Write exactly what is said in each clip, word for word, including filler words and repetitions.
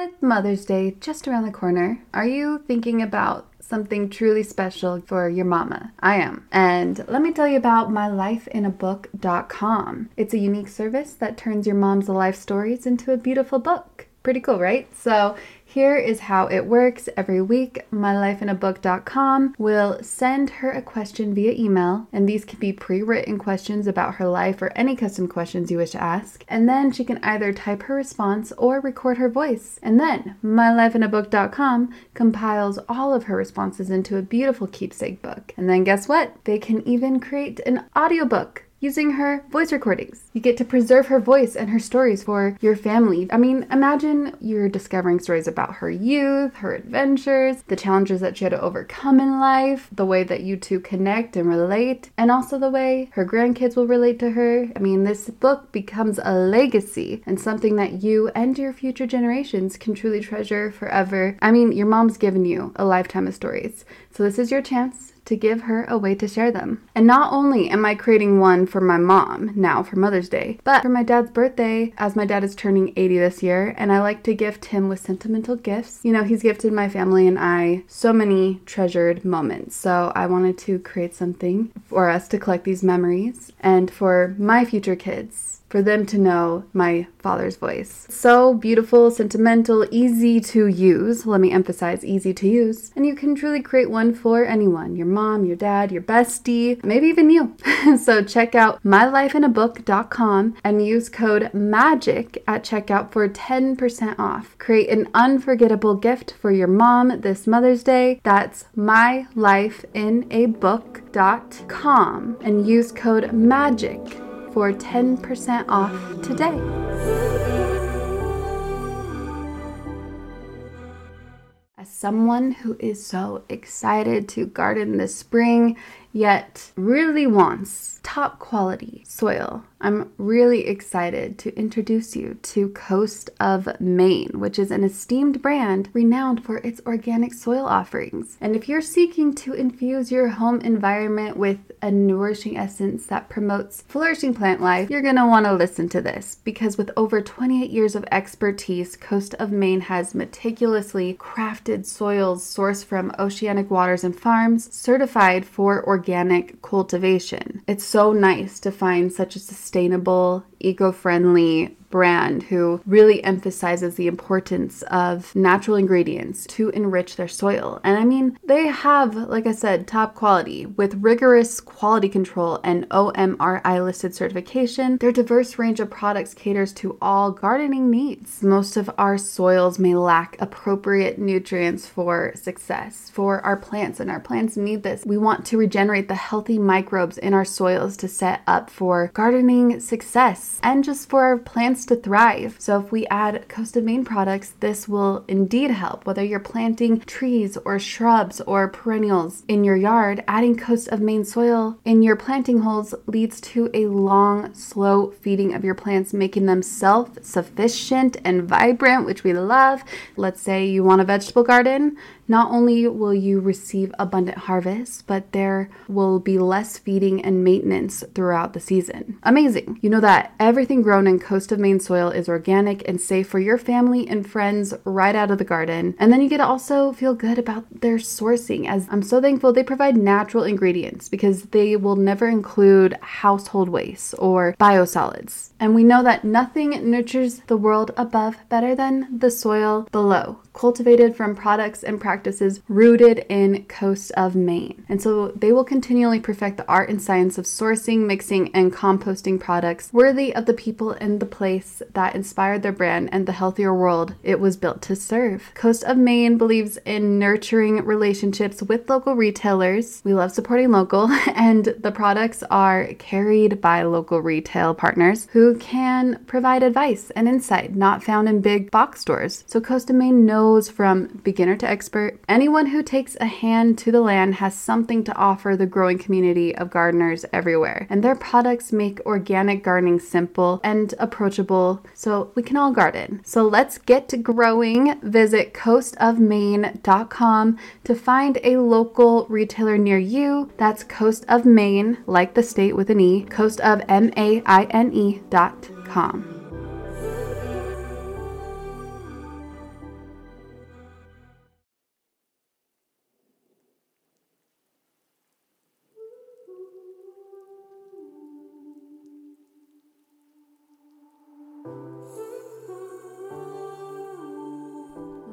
With Mother's Day just around the corner, are you thinking about something truly special for your mama? I am. And let me tell you about my life in a book dot com. It's a unique service that turns your mom's life stories into a beautiful book. Pretty cool, right? So here is how it works. Every week, my life in a book dot com will send her a question via email, and these can be pre-written questions about her life or any custom questions you wish to ask. And then she can either type her response or record her voice. And then my life in a book dot com compiles all of her responses into a beautiful keepsake book. And then guess what? They can even create an audiobook using her voice recordings. You get to preserve her voice and her stories for your family. I mean, imagine you're discovering stories about her youth, her adventures, the challenges that she had to overcome in life, the way that you two connect and relate, and also the way her grandkids will relate to her. I mean, this book becomes a legacy and something that you and your future generations can truly treasure forever. I mean, your mom's given you a lifetime of stories, so this is your chance to give her a way to share them. And not only am I creating one for my mom now for Mother's Day, but for my dad's birthday, as my dad is turning eighty this year, and I like to gift him with sentimental gifts. You know, he's gifted my family and I so many treasured moments. So I wanted to create something for us to collect these memories and for my future kids, for them to know my father's voice. So beautiful, sentimental, easy to use. Let me emphasize easy to use. And you can truly create one for anyone, your mom, your dad, your bestie, maybe even you. So check out my life in a book dot com and use code MAGIC at checkout for ten percent off. Create an unforgettable gift for your mom this Mother's Day. That's my life in a book dot com and use code MAGIC for ten percent off today. As someone who is so excited to garden this spring, yet really wants top quality soil, I'm really excited to introduce you to Coast of Maine, which is an esteemed brand renowned for its organic soil offerings. And if you're seeking to infuse your home environment with a nourishing essence that promotes flourishing plant life, you're going to want to listen to this, because with over twenty-eight years of expertise, Coast of Maine has meticulously crafted soils sourced from oceanic waters and farms, certified for organic cultivation. It's so nice to find such a sustainable, eco-friendly brand who really emphasizes the importance of natural ingredients to enrich their soil. And I mean, they have, like I said, top quality with rigorous quality control and O M R I listed certification. Their diverse range of products caters to all gardening needs. Most of our soils may lack appropriate nutrients for success for our plants, and our plants need this. We want to regenerate the healthy microbes in our soils to set up for gardening success and just for our plants to thrive. So if we add Coast of Maine products, this will indeed help. Whether you're planting trees or shrubs or perennials in your yard, adding Coast of Maine soil in your planting holes leads to a long, slow feeding of your plants, making them self-sufficient and vibrant, which we love. Let's say you want a vegetable garden. Not only will you receive abundant harvests, but there will be less feeding and maintenance throughout the season. Amazing. You know that everything grown in Coast of Maine soil is organic and safe for your family and friends right out of the garden. And then you get to also feel good about their sourcing, as I'm so thankful they provide natural ingredients because they will never include household waste or biosolids. And we know that nothing nurtures the world above better than the soil below, cultivated from products and practices rooted in Coast of Maine. And so they will continually perfect the art and science of sourcing, mixing, and composting products worthy of the people and the place that inspired their brand and the healthier world it was built to serve. Coast of Maine believes in nurturing relationships with local retailers. We love supporting local, and the products are carried by local retail partners who can provide advice and insight not found in big box stores. So Coast of Maine knows from beginner to expert, anyone who takes a hand to the land has something to offer the growing community of gardeners everywhere. And their products make organic gardening simple and approachable so we can all garden. So let's get to growing. Visit coast of maine dot com to find a local retailer near you. That's Coast of Maine, like the state with an E, coast of M A I N E dot com.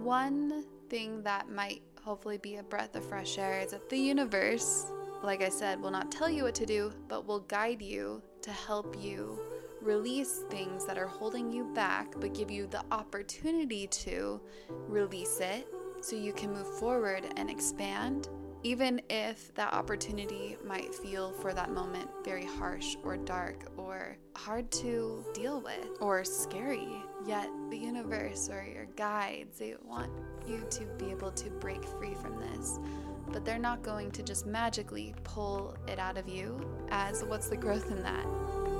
one thing that might hopefully be a breath of fresh air is that the universe, like I said, will not tell you what to do, but will guide you to help you release things that are holding you back, but give you the opportunity to release it so you can move forward and expand, even if that opportunity might feel for that moment very harsh or dark or hard to deal with or scary. Yet the universe or your guides, they want you to be able to break free from this. But they're not going to just magically pull it out of you, as what's the growth in that?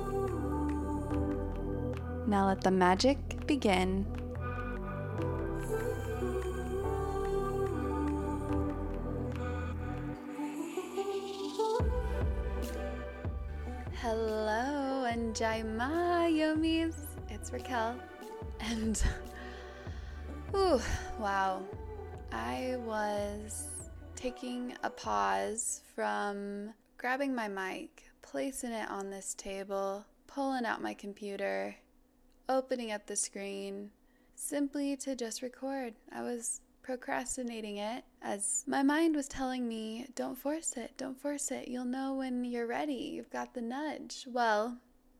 Now let the magic begin. Hello, and Jaima Yomis. It's Raquel. And, ooh, wow. I was taking a pause from grabbing my mic, placing it on this table, pulling out my computer, opening up the screen, simply to just record. I was procrastinating it as my mind was telling me, don't force it, don't force it. You'll know when you're ready. You've got the nudge. Well,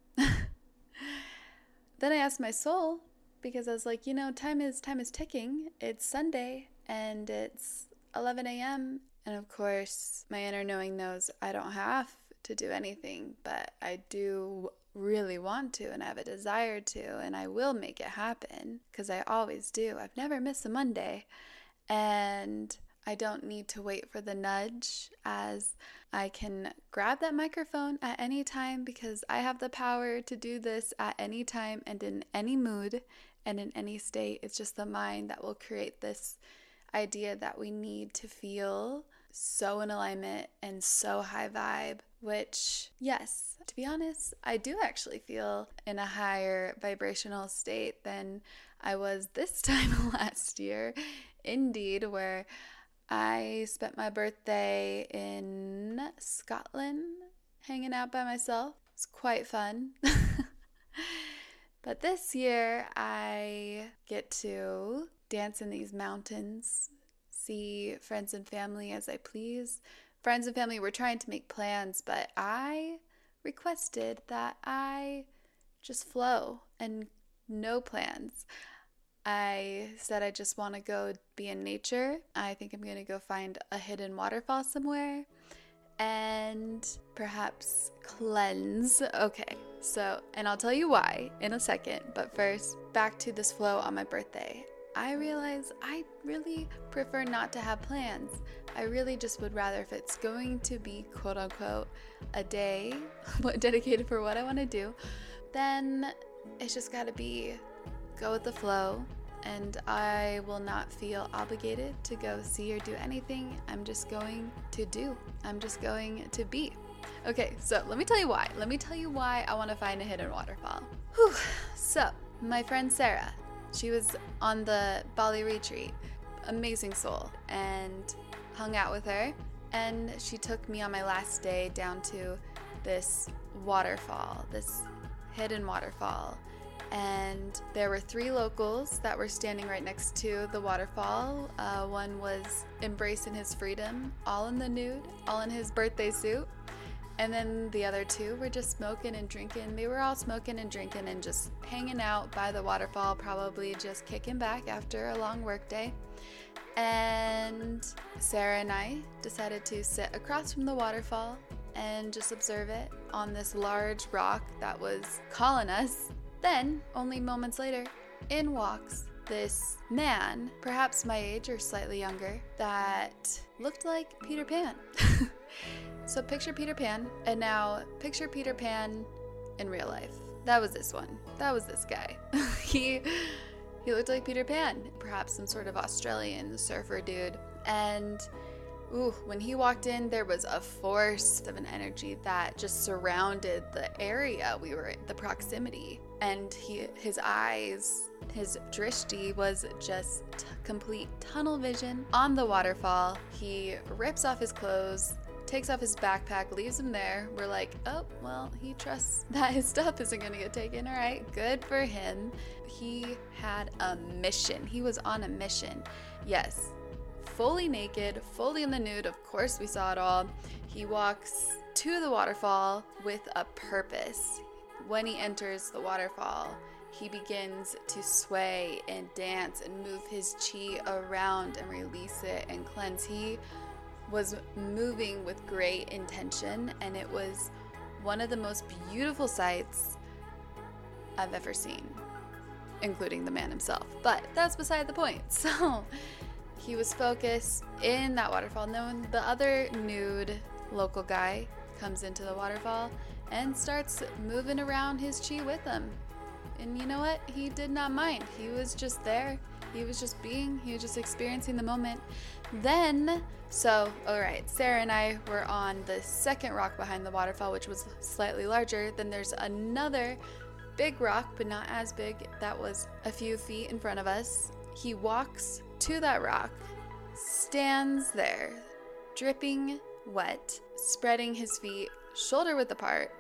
then I asked my soul, because I was like, you know, time is time is ticking. It's Sunday and it's eleven a.m. And of course, my inner knowing knows I don't have to do anything, but I do really want to, and I have a desire to, and I will make it happen, because I always do. I've never missed a Monday, and I don't need to wait for the nudge, as I can grab that microphone at any time, because I have the power to do this at any time and in any mood and in any state. It's just the mind that will create this idea that we need to feel so in alignment and so high vibe, which, yes, to be honest, I do actually feel in a higher vibrational state than I was this time last year. Indeed, where I spent my birthday in Scotland hanging out by myself. It's quite fun. But this year I get to dance in these mountains, see friends and family as I please. Friends and family were trying to make plans, but I requested that I just flow and no plans. I said I just want to go be in nature. I think I'm going to go find a hidden waterfall somewhere and perhaps cleanse. Okay, so, and I'll tell you why in a second, but first, back to this flow on my birthday. I realize I really prefer not to have plans. I really just would rather, if it's going to be quote unquote a day dedicated for what I want to do, then it's just got to be go with the flow, and I will not feel obligated to go see or do anything. I'm just going to do. I'm just going to be. Okay, so let me tell you why. Let me tell you why I want to find a hidden waterfall. Whew. So, my friend Sarah, she was on the Bali retreat, amazing soul, and hung out with her. And she took me on my last day down to this waterfall, this hidden waterfall. And there were three locals that were standing right next to the waterfall. Uh, one was embracing his freedom, all in the nude, all in his birthday suit. And then the other two were just smoking and drinking. They were all smoking and drinking and just hanging out by the waterfall, probably just kicking back after a long work day. And Sarah and I decided to sit across from the waterfall and just observe it on this large rock that was calling us. Then, only moments later, in walks this man, perhaps my age or slightly younger, that looked like Peter Pan. So picture Peter Pan, and now picture Peter Pan in real life. That was this one. That was this guy. he he looked like Peter Pan, perhaps some sort of Australian surfer dude. And ooh, when he walked in, there was a force of an energy that just surrounded the area we were in, the proximity. And he, his eyes, his drishti was just t- complete tunnel vision on the waterfall. He rips off his clothes, takes off his backpack, leaves him there. We're like, oh, well, he trusts that his stuff isn't going to get taken. All right, good for him. He had a mission. He was on a mission. Yes, fully naked, fully in the nude. Of course, we saw it all. He walks to the waterfall with a purpose. When he enters the waterfall, he begins to sway and dance and move his chi around and release it and cleanse. He was moving with great intention, and it was one of the most beautiful sights I've ever seen, including the man himself. But that's beside the point. So he was focused in that waterfall. Then the other nude local guy comes into the waterfall and starts moving around his chi with him. And you know what? He did not mind. He was just there. He was just being, he was just experiencing the moment. Then, so, all right, Sarah and I were on the second rock behind the waterfall, which was slightly larger. Then there's another big rock, but not as big, that was a few feet in front of us. He walks to that rock, stands there, dripping wet, spreading his feet shoulder width apart,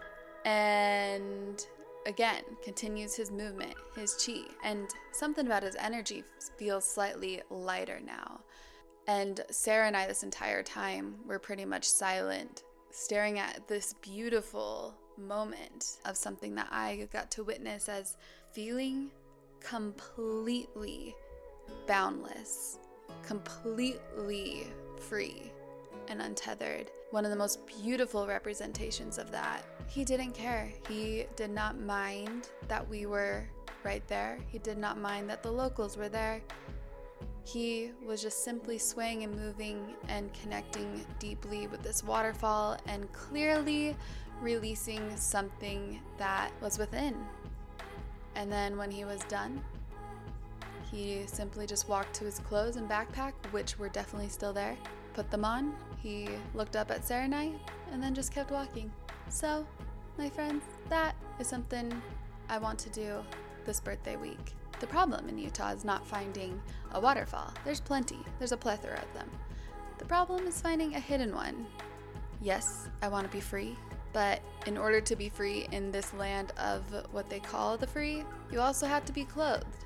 and again continues his movement, his chi, and something about his energy feels slightly lighter now. And Sarah and I this entire time were pretty much silent, staring at this beautiful moment of something that I got to witness as feeling completely boundless, completely free and untethered. One of the most beautiful representations of that. He didn't care. He did not mind that we were right there. He did not mind that the locals were there. He was just simply swaying and moving and connecting deeply with this waterfall and clearly releasing something that was within. And then when he was done, he simply just walked to his clothes and backpack, which were definitely still there, put them on. He looked up at Sarah and I, and then just kept walking. So, my friends, that is something I want to do this birthday week. The problem in Utah is not finding a waterfall. There's plenty. There's a plethora of them. The problem is finding a hidden one. Yes, I want to be free, but in order to be free in this land of what they call the free, you also have to be clothed.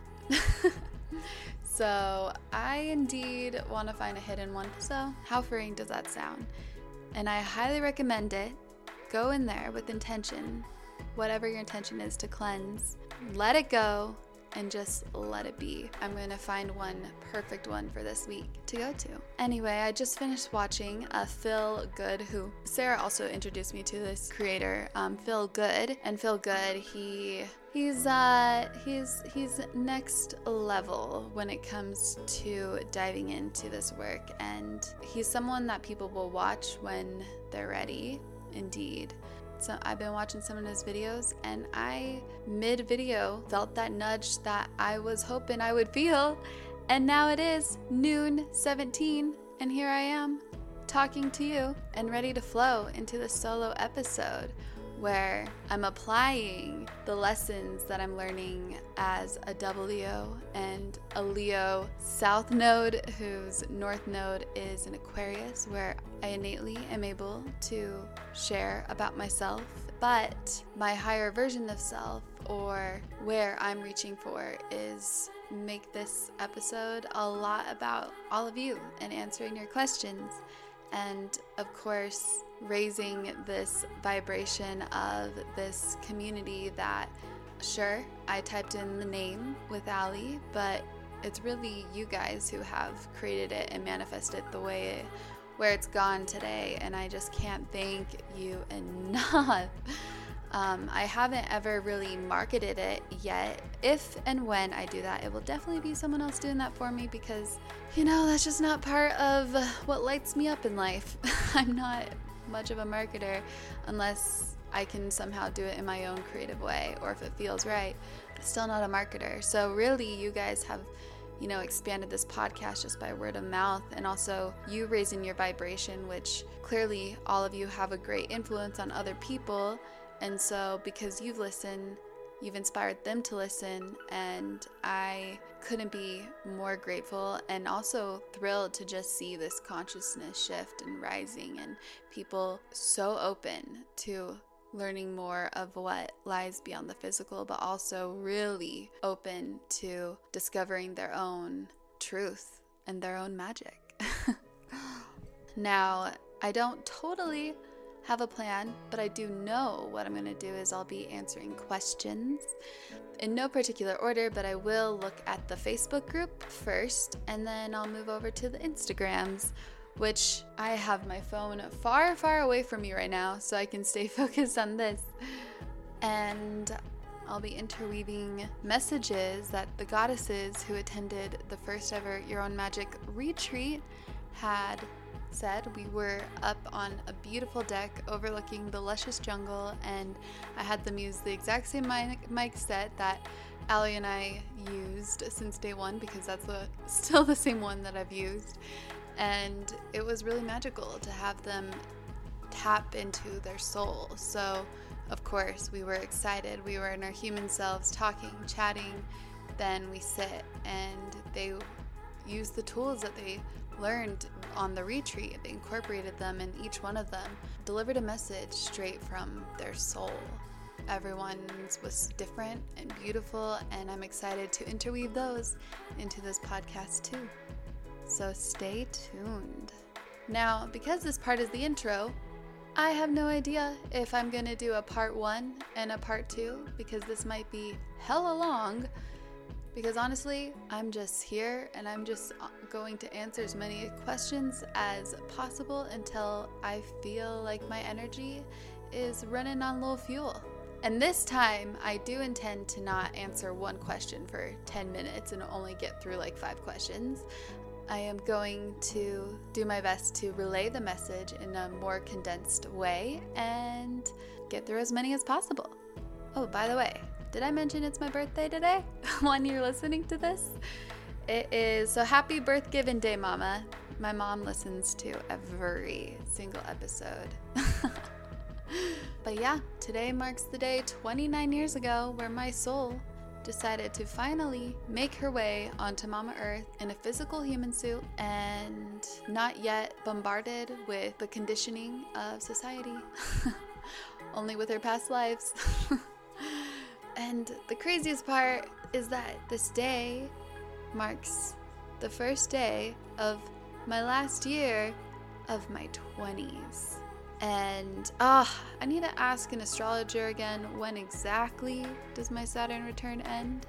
So I indeed want to find a hidden one. So how freeing does that sound? And I highly recommend it. Go in there with intention, whatever your intention is to cleanse. Let it go and just let it be. I'm going to find one perfect one for this week to go to. Anyway, I just finished watching uh, Phil Good, who Sarah also introduced me to this creator, um, Phil Good. And Phil Good, he he's uh he's he's next level when it comes to diving into this work, and he's someone that people will watch when they're ready. Indeed. So I've been watching some of his videos, and I, mid-video, felt that nudge that I was hoping I would feel, and now it is noon seventeen, and here I am, talking to you, and ready to flow into the solo episode, where I'm applying the lessons that I'm learning as a double Leo and a Leo South Node, whose North Node is an Aquarius, where I innately am able to share about myself, but my higher version of self, or where I'm reaching for, is make this episode a lot about all of you and answering your questions. And of course, raising this vibration of this community that, sure, I typed in the name with Ali, but it's really you guys who have created it and manifested the way it, where it's gone today. And I just can't thank you enough. Um, I haven't ever really marketed it yet. If and when I do that, it will definitely be someone else doing that for me, because, you know, that's just not part of what lights me up in life. I'm not much of a marketer unless I can somehow do it in my own creative way, or if it feels right. Still not a marketer. So really, you guys have, you know, expanded this podcast just by word of mouth, and also you raising your vibration, which clearly all of you have a great influence on other people. And so because you've listened, you've inspired them to listen, and I couldn't be more grateful and also thrilled to just see this consciousness shift and rising, and people so open to learning more of what lies beyond the physical, but also really open to discovering their own truth and their own magic. Now, I don't totally have a plan, but I do know what I'm going to do is I'll be answering questions in no particular order, but I will look at the Facebook group first, and then I'll move over to the Instagrams, which I have my phone far, far away from me right now so I can stay focused on this. And I'll be interweaving messages that the goddesses who attended the first ever Your Own Magic retreat had said. We were up on a beautiful deck overlooking the luscious jungle, and I had them use the exact same mic, mic set that Allie and I used since day one, because that's the, still the same one that I've used. And it was really magical to have them tap into their soul. So, of course, we were excited. We were in our human selves talking, chatting. Then we sit, and they use the tools that they learned on the retreat. They incorporated them, and each one of them delivered a message straight from their soul. Everyone's was different and beautiful, and I'm excited to interweave those into this podcast too. So stay tuned. Now, because this part is the intro, I have no idea if I'm going to do a part one and a part two, because this might be hella long. Because honestly, I'm just here and I'm just going to answer as many questions as possible until I feel like my energy is running on low fuel. And this time, I do intend to not answer one question for ten minutes and only get through like five questions. I am going to do my best to relay the message in a more condensed way and get through as many as possible. Oh, by the way, did I mention it's my birthday today when you're listening to this? It is, so happy birth given day, Mama. My mom listens to every single episode. But yeah, today marks the day twenty-nine years ago where my soul decided to finally make her way onto Mama Earth in a physical human suit and not yet bombarded with the conditioning of society, only with her past lives. And the craziest part is that this day marks the first day of my last year of my twenties. And ah, oh, I need to ask an astrologer again, when exactly does my Saturn return end?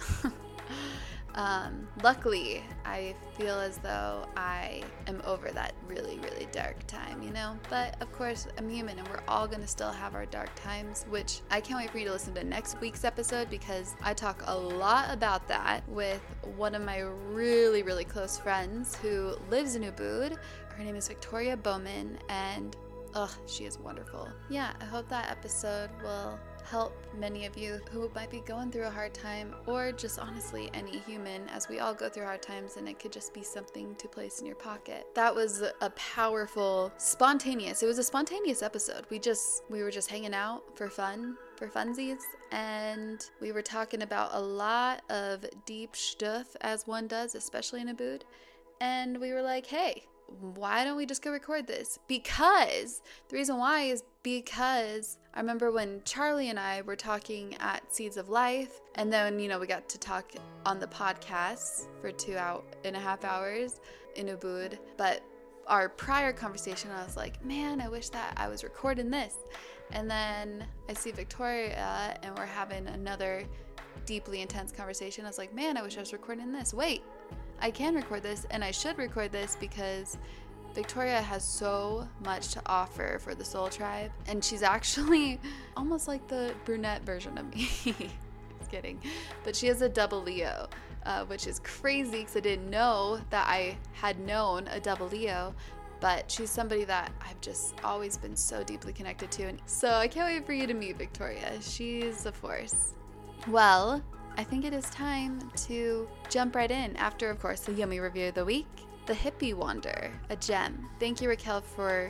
um, luckily, I feel as though I am over that really, really dark time, you know? But of course, I'm human and we're all going to still have our dark times, which I can't wait for you to listen to next week's episode, because I talk a lot about that with one of my really, really close friends who lives in Ubud. Her name is Victoria Bowman, and ugh, she is wonderful. Yeah, I hope that episode will help many of you who might be going through a hard time, or just honestly any human, as we all go through hard times, and it could just be something to place in your pocket. That was a powerful, spontaneous, it was a spontaneous episode. We just, we were just hanging out for fun, for funsies, and we were talking about a lot of deep stuff, as one does, especially in Ubud, and we were like, hey, why don't we just go record this? Because the reason why is because I remember when Charlie and I were talking at Seeds of Life, and then, you know, we got to talk on the podcast for two out and a half hours in Ubud. But our prior conversation, I was like, man, I wish that I was recording this. And then I see Victoria and we're having another deeply intense conversation. I was like, man, I wish I was recording this. Wait, I can record this, and I should record this because Victoria has so much to offer for the Soul Tribe, and she's actually almost like the brunette version of me. Just kidding. But she has a double Leo, uh, which is crazy because I didn't know that I had known a double Leo, but she's somebody that I've just always been so deeply connected to. And so I can't wait for you to meet Victoria. She's a force. Well, I think it is time to jump right in after, of course, the yummy review of the week. The Hippie Wander, a gem. Thank you, Raquel, for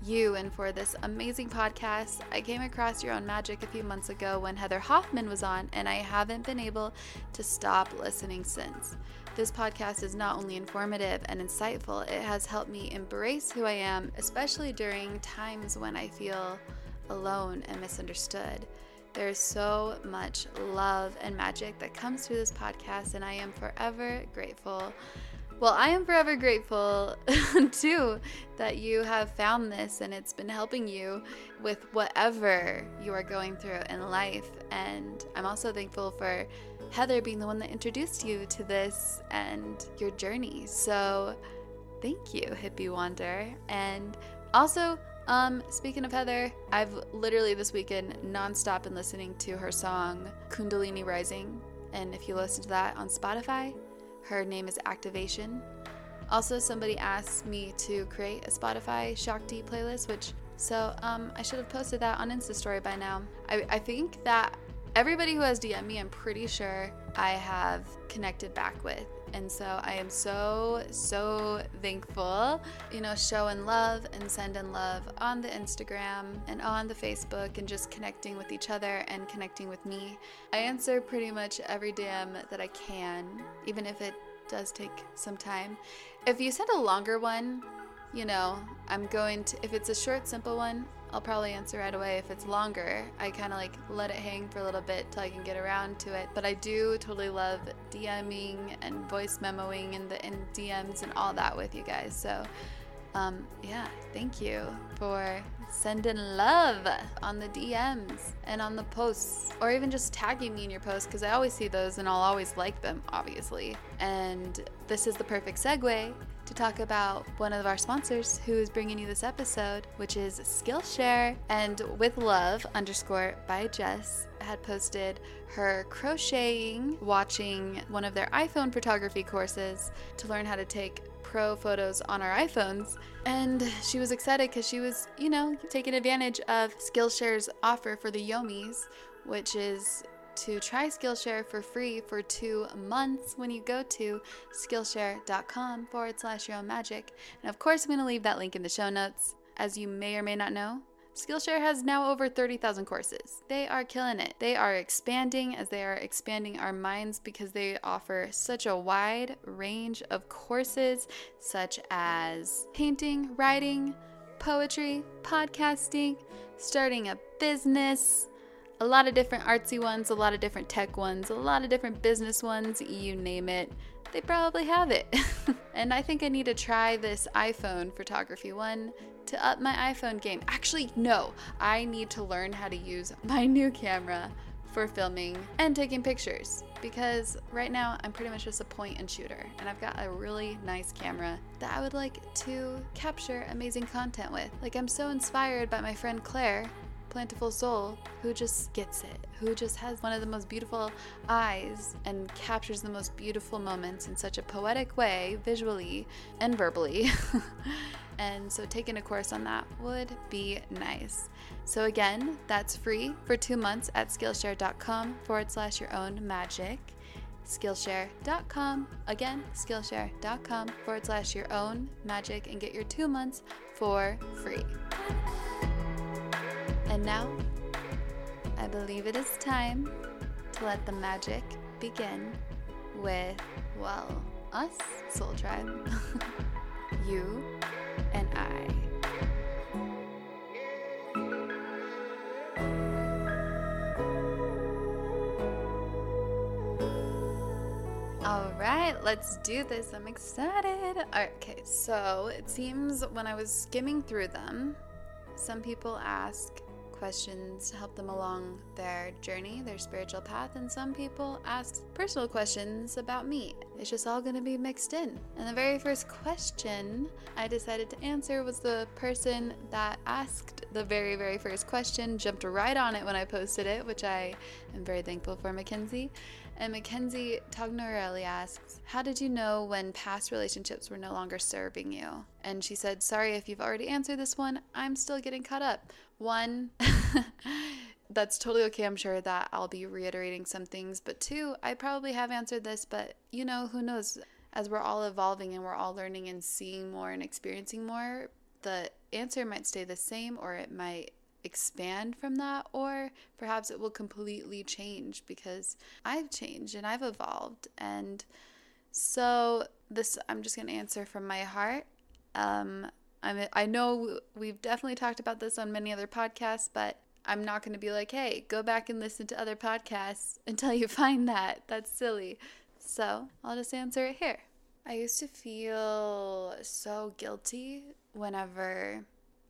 you and for this amazing podcast. I came across Your Own Magic a few months ago when Heather Hoffman was on, and I haven't been able to stop listening since. This podcast is not only informative and insightful, it has helped me embrace who I am, especially during times when I feel alone and misunderstood. There's so much love and magic that comes through this podcast, and I am forever grateful. Well, I am forever grateful too that you have found this and it's been helping you with whatever you are going through in life. And I'm also thankful for Heather being the one that introduced you to this and your journey. So thank you, Hippie Wander. And also, um, speaking of Heather, I've literally this weekend nonstop been listening to her song Kundalini Rising. And if you listen to that on Spotify, her name is Activation. Also, somebody asked me to create a Spotify Shakti playlist, which, so um, I should have posted that on Insta Story by now. I, I think that everybody who has D M'd me, I'm pretty sure I have connected back with. And so I am so, so thankful, you know, showing love and sending love on the Instagram and on the Facebook and just connecting with each other and connecting with me. I answer pretty much every D M that I can, even if it does take some time. If you send a longer one, you know, I'm going to, if it's a short, simple one, I'll probably answer right away. If it's longer, I kind of like let it hang for a little bit till I can get around to it. But I do totally love DMing and voice memoing and the in D Ms and all that with you guys. So um, yeah, thank you for sending love on the D Ms and on the posts, or even just tagging me in your posts, because I always see those and I'll always like them, obviously. And this is the perfect segue to talk about one of our sponsors who is bringing you this episode, which is Skillshare. And With Love underscore by Jess had posted her crocheting, watching one of their iPhone photography courses to learn how to take pro photos on our iPhones. And she was excited because she was, you know, taking advantage of Skillshare's offer for the Yomis, which is to try Skillshare for free for two months when you go to Skillshare.com forward slash your own magic. And of course, I'm going to leave that link in the show notes. As you may or may not know, Skillshare has now over thirty thousand courses. They are killing it. They are expanding as they are expanding our minds because they offer such a wide range of courses such as painting, writing, poetry, podcasting, starting a business, a lot of different artsy ones, a lot of different tech ones, a lot of different business ones, you name it. They probably have it. And I think I need to try this iPhone photography one to up my iPhone game. Actually, no, I need to learn how to use my new camera for filming and taking pictures, because right now I'm pretty much just a point and shooter, and I've got a really nice camera that I would like to capture amazing content with. Like, I'm so inspired by my friend Claire, Plentiful Soul, who just gets it, who just has one of the most beautiful eyes and captures the most beautiful moments in such a poetic way, visually and verbally. And so taking a course on that would be nice. So again, that's free for two months at Skillshare.com forward slash your own magic. Skillshare.com, again, Skillshare.com forward slash your own magic, and get your two months for free. And now, I believe it is time to let the magic begin with, well, us, Soul Tribe. You and I. All right, let's do this. I'm excited. Okay, so it seems when I was skimming through them, some people ask questions to help them along their journey, their spiritual path, and some people ask personal questions about me. It's just all going to be mixed in. And the very first question I decided to answer was the person that asked the very, very first question, jumped right on it when I posted it, which I am very thankful for, Mackenzie. And Mackenzie Tognorelli asks, how did you know when past relationships were no longer serving you? And she said, sorry if you've already answered this one, I'm still getting caught up. One, that's totally okay. I'm sure that I'll be reiterating some things. But two, I probably have answered this, but you know, who knows? As we're all evolving and we're all learning and seeing more and experiencing more, the answer might stay the same, or it might expand from that, or perhaps it will completely change because I've changed and I've evolved. And so this, I'm just going to answer from my heart. Um, I'm, I know we've definitely talked about this on many other podcasts, but I'm not going to be like, hey, go back and listen to other podcasts until you find that. That's silly. So I'll just answer it here. I used to feel so guilty whenever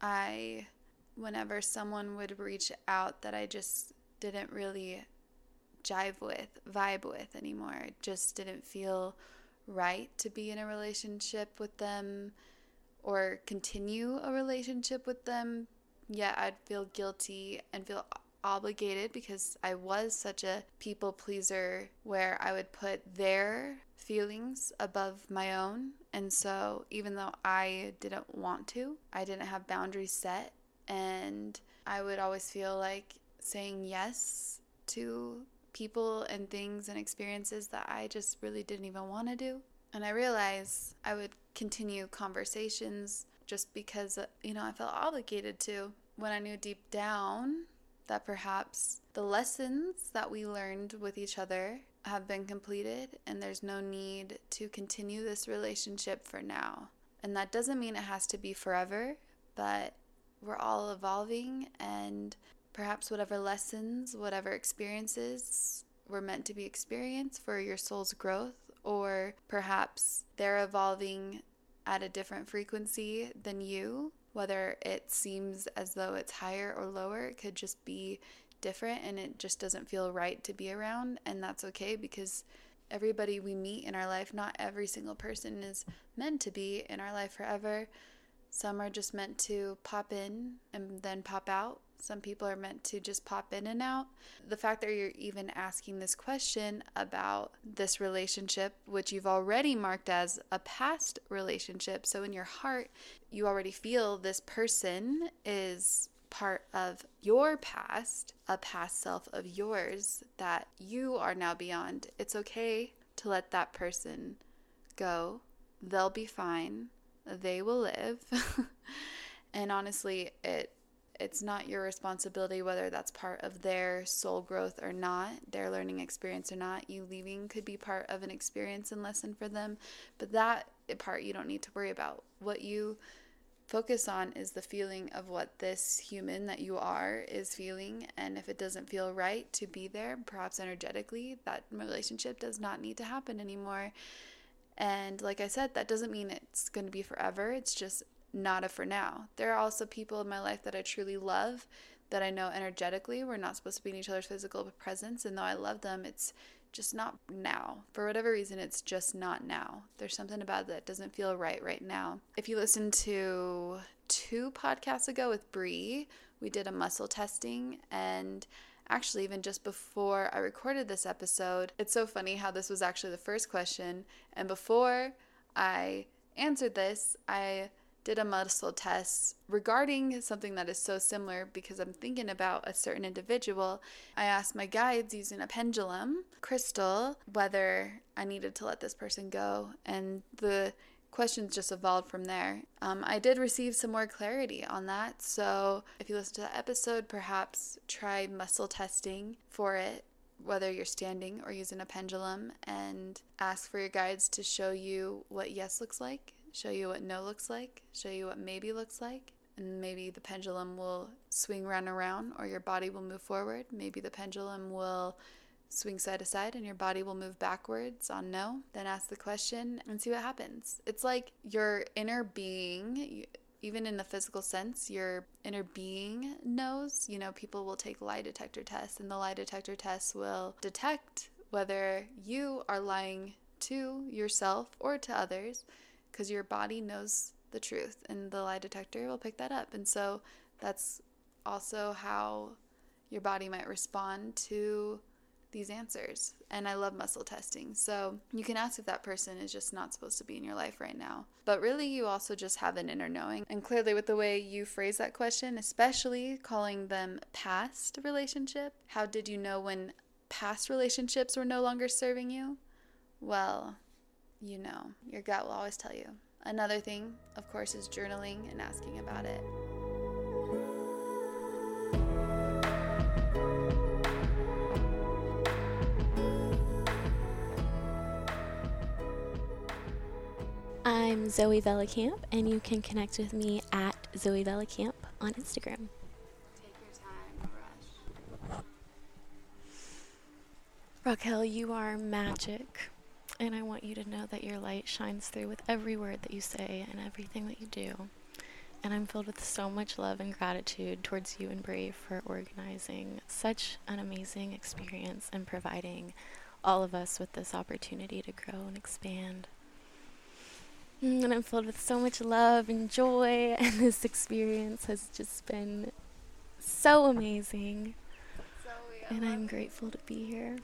I, whenever someone would reach out that I just didn't really jive with, vibe with anymore. It just didn't feel right to be in a relationship with them or continue a relationship with them. Yet I'd feel guilty and feel obligated because I was such a people pleaser where I would put their feelings above my own. And so even though I didn't want to, I didn't have boundaries set, and I would always feel like saying yes to people and things and experiences that I just really didn't even want to do. And I realized I would continue conversations just because, you know, I felt obligated to, when I knew deep down that perhaps the lessons that we learned with each other have been completed and there's no need to continue this relationship for now. And that doesn't mean it has to be forever, but we're all evolving, and perhaps whatever lessons, whatever experiences were meant to be experienced for your soul's growth, or perhaps they're evolving at a different frequency than you, whether it seems as though it's higher or lower, it could just be different and it just doesn't feel right to be around. And that's okay, because everybody we meet in our life, not every single person is meant to be in our life forever. Some are just meant to pop in and then pop out. Some people are meant to just pop in and out. The fact that you're even asking this question about this relationship, which you've already marked as a past relationship, so in your heart, you already feel this person is part of your past, a past self of yours that you are now beyond. It's okay to let that person go. They'll be fine. They will live. And honestly, it it's not your responsibility whether that's part of their soul growth or not, their learning experience or not. You leaving could be part of an experience and lesson for them, but that part you don't need to worry about. What you focus on is the feeling of what this human that you are is feeling, and if it doesn't feel right to be there, perhaps energetically, that relationship does not need to happen anymore. And like I said, that doesn't mean it's going to be forever. It's just not a for now. There are also people in my life that I truly love, that I know energetically we're not supposed to be in each other's physical presence, and though I love them, it's just not now. For whatever reason, it's just not now. There's something about it that doesn't feel right right now. If you listen to two podcasts ago with Bree, we did a muscle testing, and actually even just before I recorded this episode, it's so funny how this was actually the first question, and before I answered this, I did a muscle test regarding something that is so similar because I'm thinking about a certain individual. I asked my guides using a pendulum crystal whether I needed to let this person go, and the questions just evolved from there. Um, I did receive some more clarity on that, so if you listen to that episode, perhaps try muscle testing for it, whether you're standing or using a pendulum, and ask for your guides to show you what yes looks like, show you what no looks like, show you what maybe looks like, and maybe the pendulum will swing round and around, or your body will move forward. Maybe the pendulum will swing side to side and your body will move backwards on no. Then ask the question and see what happens. It's like your inner being, even in the physical sense, your inner being knows. You know, people will take lie detector tests, and the lie detector tests will detect whether you are lying to yourself or to others, because your body knows the truth, and the lie detector will pick that up. And so that's also how your body might respond to these answers. And I love muscle testing. So you can ask if that person is just not supposed to be in your life right now. But really, you also just have an inner knowing. And clearly, with the way you phrase that question, especially calling them past relationship, how did you know when past relationships were no longer serving you? Well, you know, your gut will always tell you. Another thing, of course, is journaling and asking about it. I'm Zoe Vellicamp, and you can connect with me at Zoe Vellicamp on Instagram. Take your time, no rush. Raquel, you are magic, and I want you to know that your light shines through with every word that you say and everything that you do. And I'm filled with so much love and gratitude towards you and Brave for organizing such an amazing experience and providing all of us with this opportunity to grow and expand. And I'm filled with so much love and joy, and this experience has just been so amazing. Zoe, And I'm grateful to be here.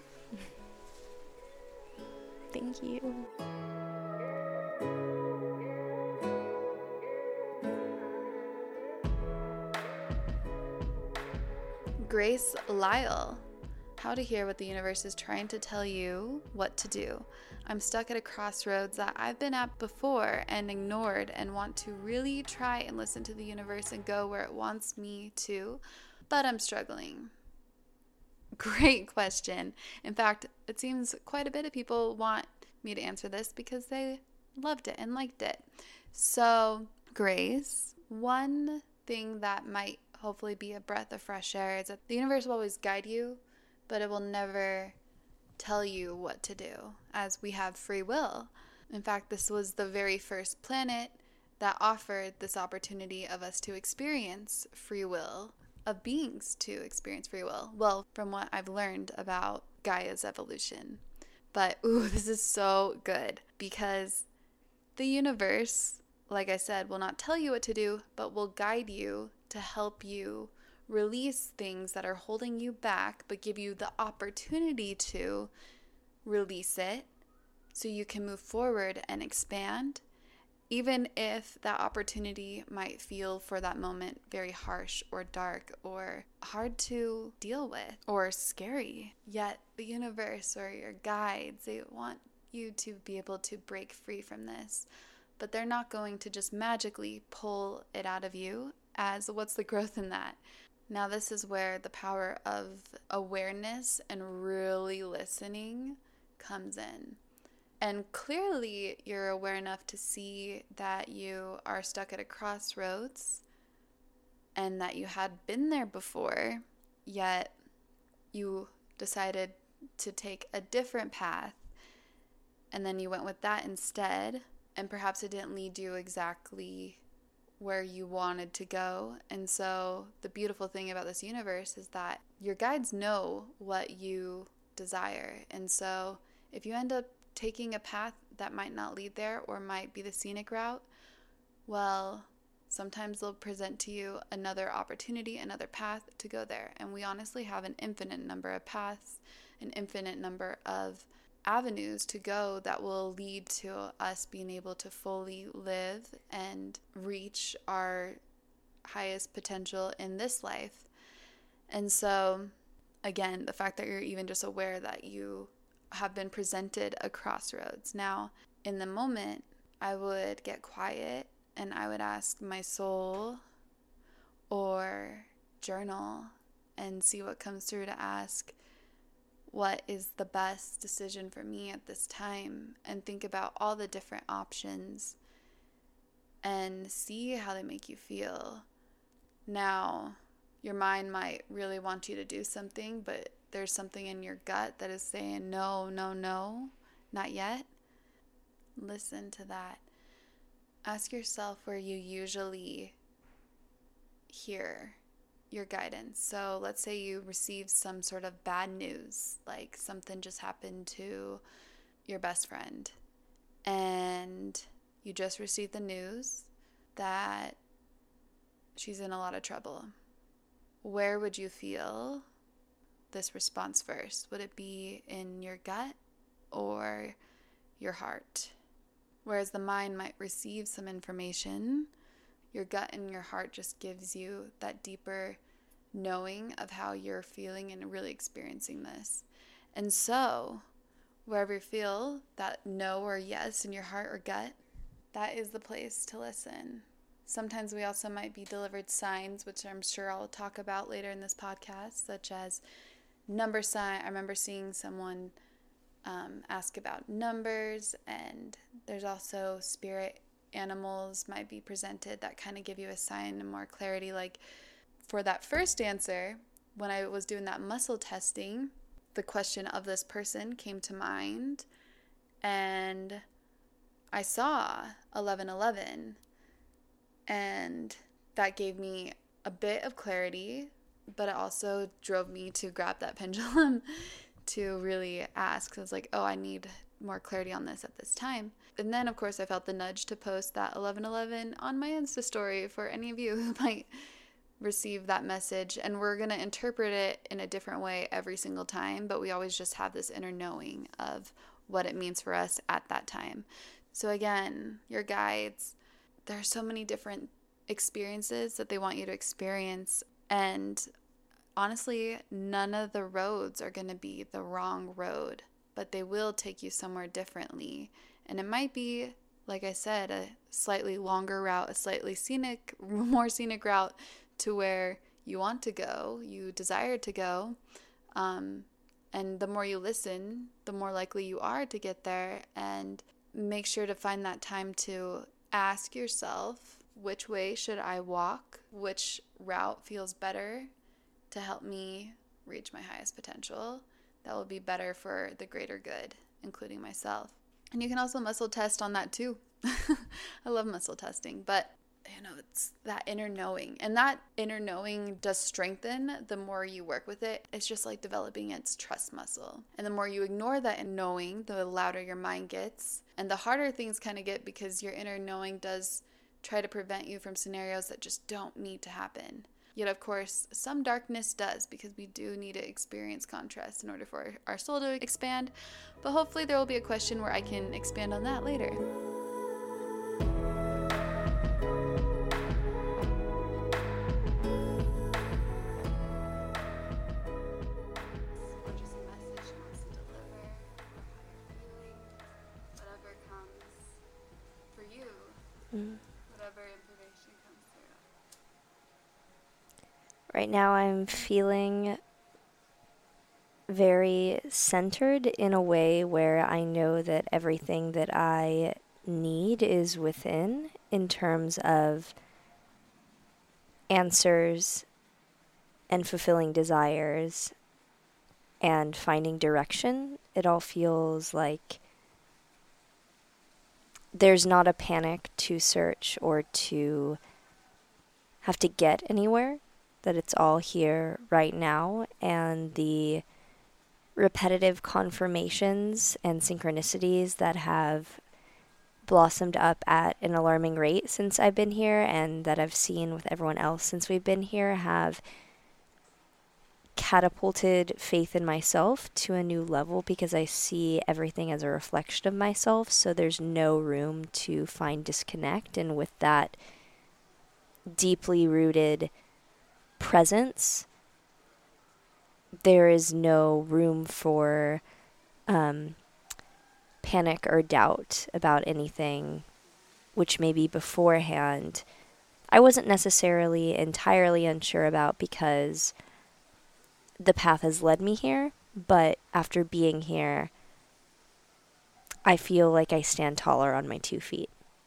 Thank you. Grace Lyle. How to hear what the universe is trying to tell you what to do. I'm stuck at a crossroads that I've been at before and ignored, and want to really try and listen to the universe and go where it wants me to, but I'm struggling. Great question. In fact, it seems quite a bit of people want me to answer this because they loved it and liked it. So, Grace, one thing that might hopefully be a breath of fresh air is that the universe will always guide you, but it will never tell you what to do, as we have free will. In fact, this was the very first planet that offered this opportunity of us to experience free will, of beings to experience free will. Well, from what I've learned about Gaia's evolution. But, ooh, this is so good, because the universe, like I said, will not tell you what to do, but will guide you to help you release things that are holding you back, but give you the opportunity to release it so you can move forward and expand, even if that opportunity might feel for that moment very harsh or dark or hard to deal with or scary. Yet the universe or your guides, they want you to be able to break free from this, but they're not going to just magically pull it out of you, as what's the growth in that? Now, this is where the power of awareness and really listening comes in. And clearly, you're aware enough to see that you are stuck at a crossroads and that you had been there before, yet you decided to take a different path, and then you went with that instead, and perhaps it didn't lead you exactly where you wanted to go. And so the beautiful thing about this universe is that your guides know what you desire. And so if you end up taking a path that might not lead there or might be the scenic route, well, sometimes they'll present to you another opportunity, another path to go there. And we honestly have an infinite number of paths, an infinite number of avenues to go that will lead to us being able to fully live and reach our highest potential in this life. And so, again, the fact that you're even just aware that you have been presented a crossroads. Now, in the moment, I would get quiet and I would ask my soul or journal and see what comes through to ask, what is the best decision for me at this time, and think about all the different options and see how they make you feel. Now, your mind might really want you to do something, but there's something in your gut that is saying, no, no, no, not yet. Listen to that. Ask yourself where you usually hear your guidance. So let's say you received some sort of bad news, like something just happened to your best friend, and you just received the news that she's in a lot of trouble. Where would you feel this response first? Would it be in your gut or your heart? Whereas the mind might receive some information, your gut and your heart just gives you that deeper knowing of how you're feeling and really experiencing this. And so, wherever you feel that no or yes in your heart or gut, that is the place to listen. Sometimes we also might be delivered signs, which I'm sure I'll talk about later in this podcast, such as number sign. I remember seeing someone um, ask about numbers, and there's also spirit animals might be presented that kind of give you a sign and more clarity. Like for that first answer, when I was doing that muscle testing, the question of this person came to mind, and I saw eleven eleven. And that gave me a bit of clarity, but it also drove me to grab that pendulum to really ask. I was like, oh, I need more clarity on this at this time. And then, of course, I felt the nudge to post that eleven eleven on my Insta story for any of you who might receive that message. And we're going to interpret it in a different way every single time, but we always just have this inner knowing of what it means for us at that time. So again, your guides, there are so many different experiences that they want you to experience. And honestly, none of the roads are going to be the wrong road, but they will take you somewhere differently. And it might be, like I said, a slightly longer route, a slightly scenic, more scenic route to where you want to go, you desire to go. Um, and the more you listen, the more likely you are to get there. And make sure to find that time to ask yourself, which way should I walk? Which route feels better to help me reach my highest potential? That will be better for the greater good, including myself. And you can also muscle test on that too. I love muscle testing, but you know, it's that inner knowing. And that inner knowing does strengthen the more you work with it. It's just like developing its trust muscle. And the more you ignore that knowing, the louder your mind gets. And the harder things kind of get, because your inner knowing does try to prevent you from scenarios that just don't need to happen. Yet, of course, some darkness does, because we do need to experience contrast in order for our soul to expand. But hopefully there will be a question where I can expand on that later. Mm. Whatever information comes through. Right now I'm feeling very centered in a way where I know that everything that I need is within, in terms of answers and fulfilling desires and finding direction. It all feels like there's not a panic to search or to have to get anywhere, that it's all here right now. And the repetitive confirmations and synchronicities that have blossomed up at an alarming rate since I've been here, and that I've seen with everyone else since we've been here, have catapulted faith in myself to a new level, because I see everything as a reflection of myself. So there's no room to find disconnect. And with that deeply rooted presence, there is no room for um, panic or doubt about anything, which maybe beforehand I wasn't necessarily entirely unsure about, because the path has led me here. But after being here, I feel like I stand taller on my two feet.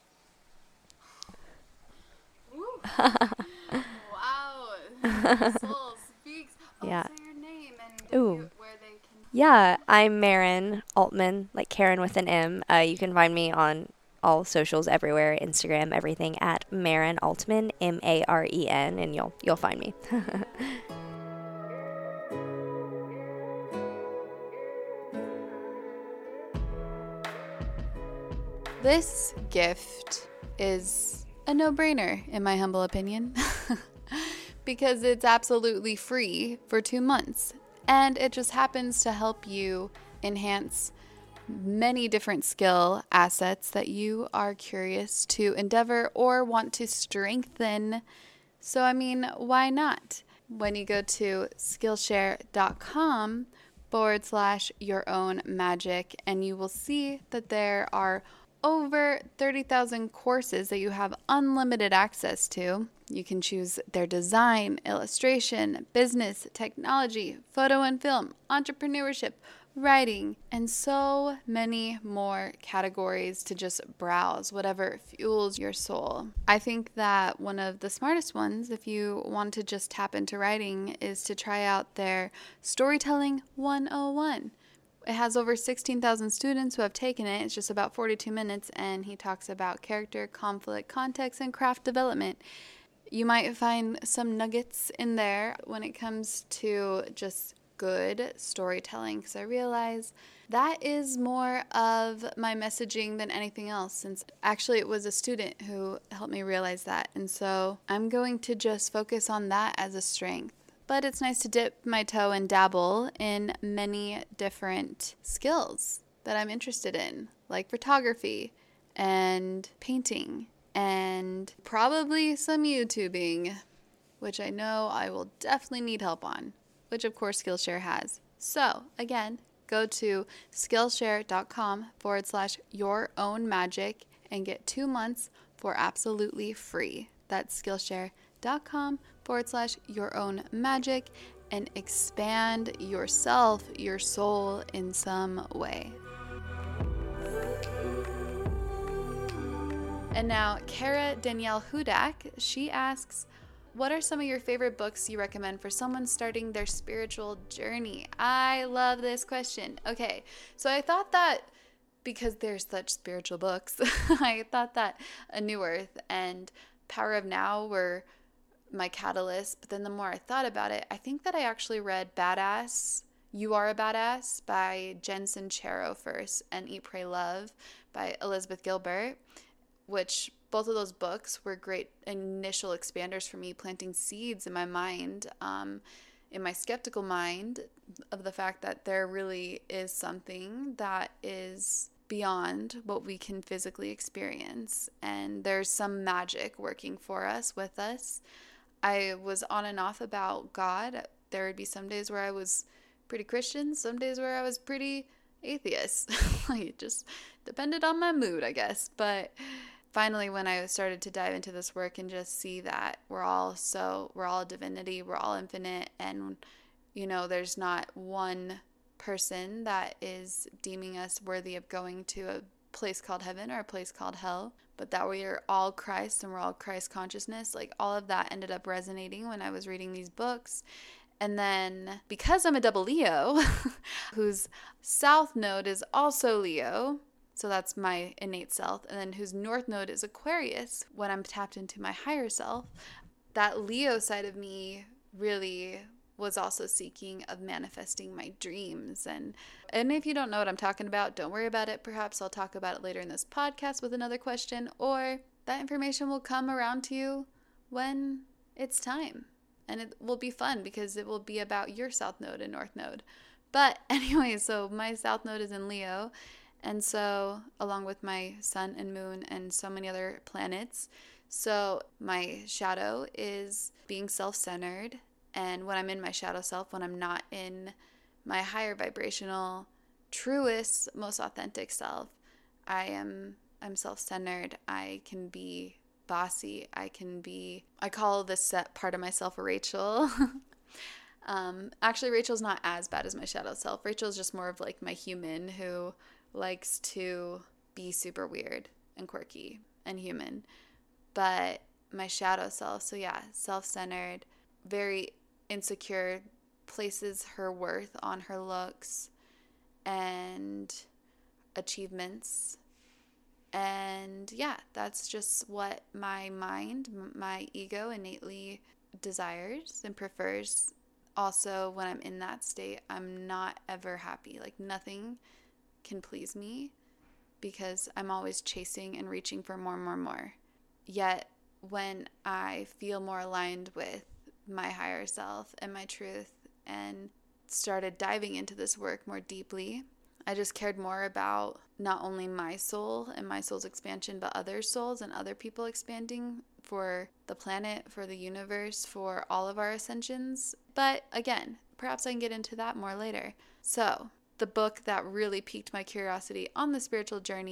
Wow. Soul speaks. Oh, Yeah. say your name and Ooh. you, where they can. Yeah, I'm Maren Altman, like Karen with an M. Uh, you can find me on all socials everywhere, Instagram, everything, at Maren Altman, M A R E N, and you'll you'll find me. This gift is a no-brainer, in my humble opinion, because it's absolutely free for two months. And it just happens to help you enhance many different skill assets that you are curious to endeavor or want to strengthen. So, I mean, why not? When you go to Skillshare.com forward slash your own magic, and you will see that there are over thirty thousand courses that you have unlimited access to. You can choose their design, illustration, business, technology, photo and film, entrepreneurship, writing, and so many more categories to just browse, whatever fuels your soul. I think that one of the smartest ones, if you want to just tap into writing, is to try out their Storytelling one oh one. It has over sixteen thousand students who have taken it. It's just about forty-two minutes, and he talks about character, conflict, context, and craft development. You might find some nuggets in there when it comes to just good storytelling, because I realize that is more of my messaging than anything else, since actually it was a student who helped me realize that. And so I'm going to just focus on that as a strength. But it's nice to dip my toe and dabble in many different skills that I'm interested in, like photography and painting and probably some YouTubing, which I know I will definitely need help on, which of course Skillshare has. So again, go to Skillshare.com forward slash your own magic and get two months for absolutely free. That's Skillshare.com forward slash your own magic and expand yourself, your soul in some way. And now, Kara Danielle Hudak, she asks, what are some of your favorite books you recommend for someone starting their spiritual journey? I love this question. Okay, so I thought that because there's such spiritual books, I thought that A New Earth and Power of Now were my catalyst. But then the more I thought about it, I think that I actually read Badass, You Are a Badass by Jen Sincero first, and Eat, Pray, Love by Elizabeth Gilbert, which both of those books were great initial expanders for me, planting seeds in my mind, um, in my skeptical mind, of the fact that there really is something that is beyond what we can physically experience, and there's some magic working for us, with us. I was on and off about God. There would be some days where I was pretty Christian, some days where I was pretty atheist. It just depended on my mood, I guess. But finally, when I started to dive into this work and just see that we're all so, we're all a divinity, we're all infinite, and, you know, there's not one person that is deeming us worthy of going to a place called heaven or a place called hell, but that we are all Christ and we're all Christ consciousness. Like, all of that ended up resonating when I was reading these books. And then, because I'm a double Leo, whose south node is also Leo, so that's my innate self, and then whose north node is Aquarius, when I'm tapped into my higher self, that Leo side of me really was also seeking of manifesting my dreams. And and if you don't know what I'm talking about, don't worry about it. Perhaps I'll talk about it later in this podcast with another question, or that information will come around to you when it's time. And it will be fun because it will be about your south node and north node. But anyway, so my south node is in Leo. And so, along with my sun and moon and so many other planets. So my shadow is being self-centered. And when I'm in my shadow self, when I'm not in my higher vibrational, truest, most authentic self, I am I'm self-centered. I can be bossy. I can be, I call this set part of myself Rachel. um, actually, Rachel's not as bad as my shadow self. Rachel's just more of like my human who likes to be super weird and quirky and human. But my shadow self, so yeah, self-centered, very insecure, places her worth on her looks and achievements. And yeah, that's just what my mind, my ego innately desires and prefers. Also, when I'm in that state, I'm not ever happy. Like, nothing can please me because I'm always chasing and reaching for more and more and more. Yet, when I feel more aligned with my higher self and my truth and started diving into this work more deeply, I just cared more about not only my soul and my soul's expansion, but other souls and other people expanding for the planet, for the universe, for all of our ascensions. But again, perhaps I can get into that more later. So, the book that really piqued my curiosity on the spiritual journey,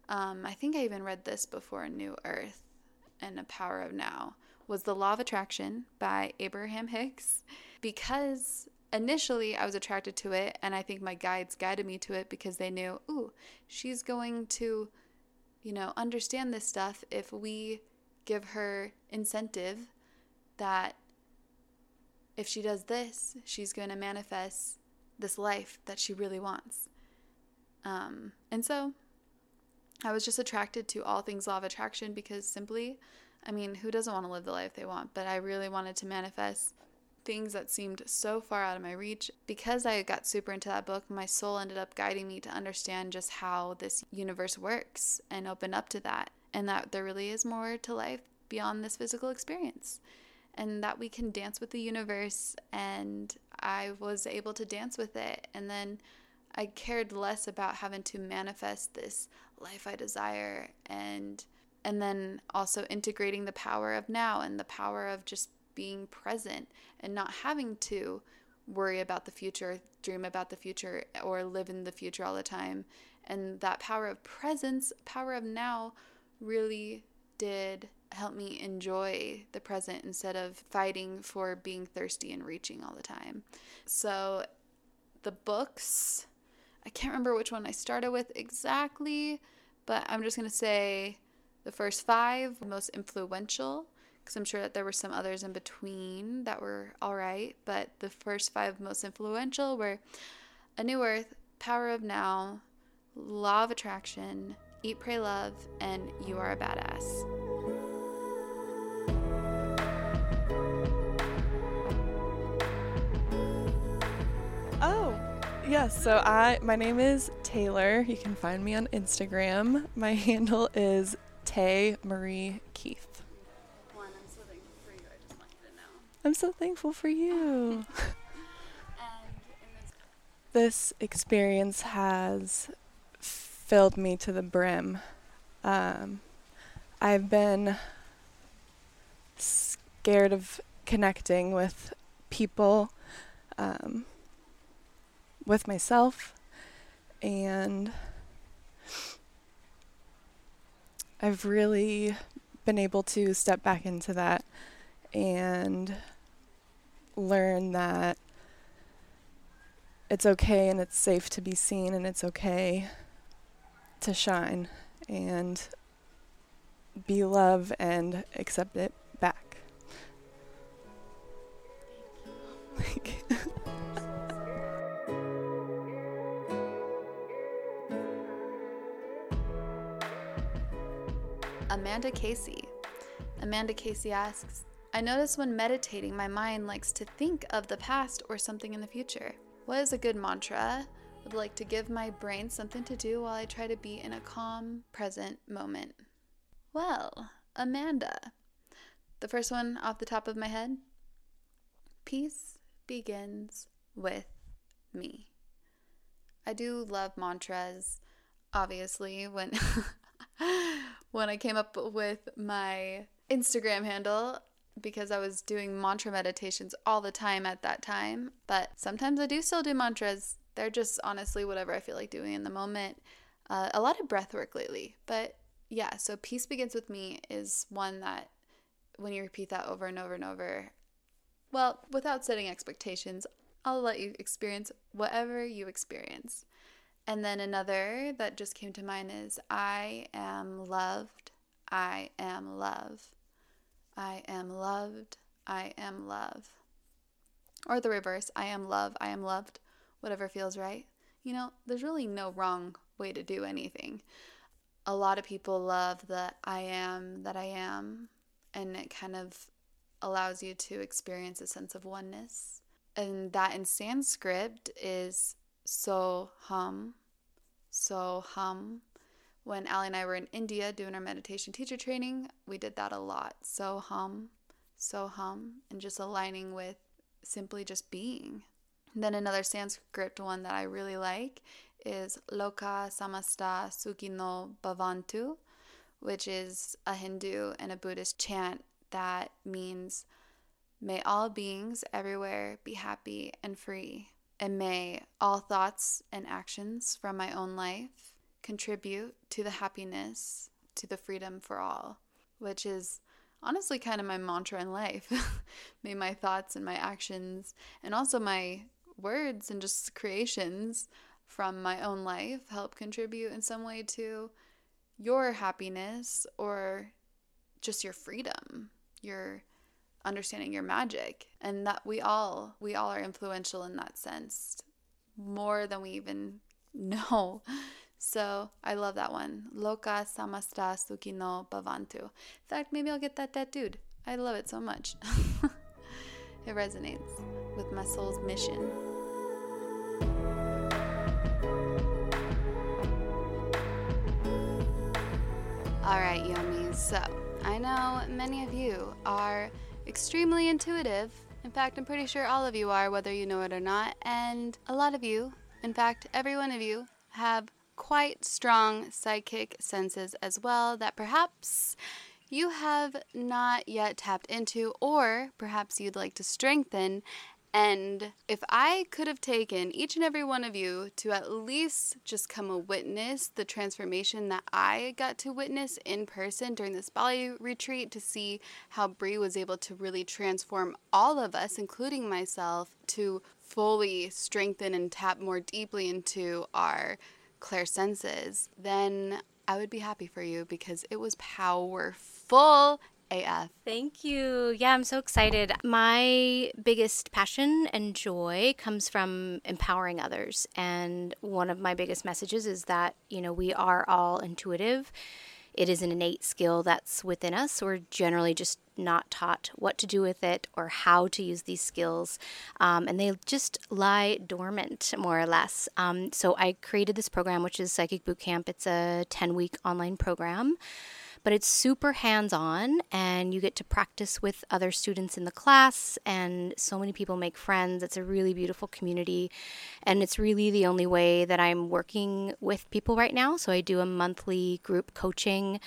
um, I think I even read this before in New Earth and The Power of Now, was The Law of Attraction by Abraham Hicks, because initially I was attracted to it, and I think my guides guided me to it because they knew, ooh, she's going to, you know, understand this stuff if we give her incentive that if she does this, she's going to manifest this life that she really wants. Um, and so I was just attracted to all things law of attraction because simply, I mean, who doesn't want to live the life they want? But I really wanted to manifest things that seemed so far out of my reach. Because I got super into that book, my soul ended up guiding me to understand just how this universe works and open up to that, and that there really is more to life beyond this physical experience, and that we can dance with the universe. And I was able to dance with it, and then I cared less about having to manifest this life I desire, and and then also integrating the power of now and the power of just being present and not having to worry about the future, dream about the future, or live in the future all the time. And that power of presence, power of now, really did help me enjoy the present instead of fighting for being thirsty and reaching all the time. So the books, I can't remember which one I started with exactly, but I'm just going to say the first five most influential, because I'm sure that there were some others in between that were all right, but the first five most influential were A New Earth, Power of Now, Law of Attraction, Eat, Pray, Love, and You Are a Badass. Oh, yes. So I, my name is Taylor. You can find me on Instagram. My handle is Tay Marie Keith. One, I'm so thankful for you. I just want you to know. I'm so thankful for you. And in this This experience has filled me to the brim. Um, I've been scared of connecting with people, um, with myself, and I've really been able to step back into that and learn that it's okay and it's safe to be seen and it's okay to shine and be love and accept it back. Thank you. Amanda Casey. Amanda Casey asks, I notice when meditating, my mind likes to think of the past or something in the future. What is a good mantra? Would like to give my brain something to do while I try to be in a calm, present moment. Well, Amanda. The first one off the top of my head. Peace begins with me. I do love mantras. Obviously, when when I came up with my Instagram handle, because I was doing mantra meditations all the time at that time. But sometimes I do still do mantras. They're just honestly whatever I feel like doing in the moment. Uh, a lot of breath work lately. But yeah, so peace begins with me is one that when you repeat that over and over and over, well, without setting expectations, I'll let you experience whatever you experience. And then another that just came to mind is I am loved. I am love. I am loved. I am love. Or the reverse, I am love. I am loved. Whatever feels right. You know, there's really no wrong way to do anything. A lot of people love the I am that I am, and it kind of allows you to experience a sense of oneness. And that in Sanskrit is so hum, so hum. When Allie and I were in India doing our meditation teacher training, we did that a lot. So hum, so hum, and just aligning with simply just being. And then another Sanskrit one that I really like is Loka Samasta Sukhino Bhavantu, which is a Hindu and a Buddhist chant that means, may all beings everywhere be happy and free, and may all thoughts and actions from my own life contribute to the happiness, to the freedom for all, which is honestly kind of my mantra in life. May my thoughts and my actions and also my words and just creations from my own life help contribute in some way to your happiness or just your freedom, your understanding your magic, and that we all we all are influential in that sense, more than we even know. So I love that one. Loka samasta sukhi no bhavantu. In fact, maybe I'll get that tattooed. I love it so much. It resonates with my soul's mission. All right, yummies. So I know many of you are extremely intuitive. In fact, I'm pretty sure all of you are, whether you know it or not. And a lot of you, in fact, every one of you, have quite strong psychic senses as well that perhaps you have not yet tapped into, or perhaps you'd like to strengthen. And if I could have taken each and every one of you to at least just come a witness the transformation that I got to witness in person during this Bali retreat, to see how Bree was able to really transform all of us, including myself, to fully strengthen and tap more deeply into our clairsenses, then I would be happy for you, because it was powerful A F. Thank you. Yeah, I'm so excited. My biggest passion and joy comes from empowering others. And one of my biggest messages is that, you know, we are all intuitive. It is an innate skill that's within us. We're generally just not taught what to do with it or how to use these skills. Um, and they just lie dormant, more or less. Um, so I created this program, which is Psychic Bootcamp. It's a ten-week online program. But it's super hands-on, and you get to practice with other students in the class, and so many people make friends. It's a really beautiful community, and it's really the only way that I'm working with people right now. So I do a monthly group coaching,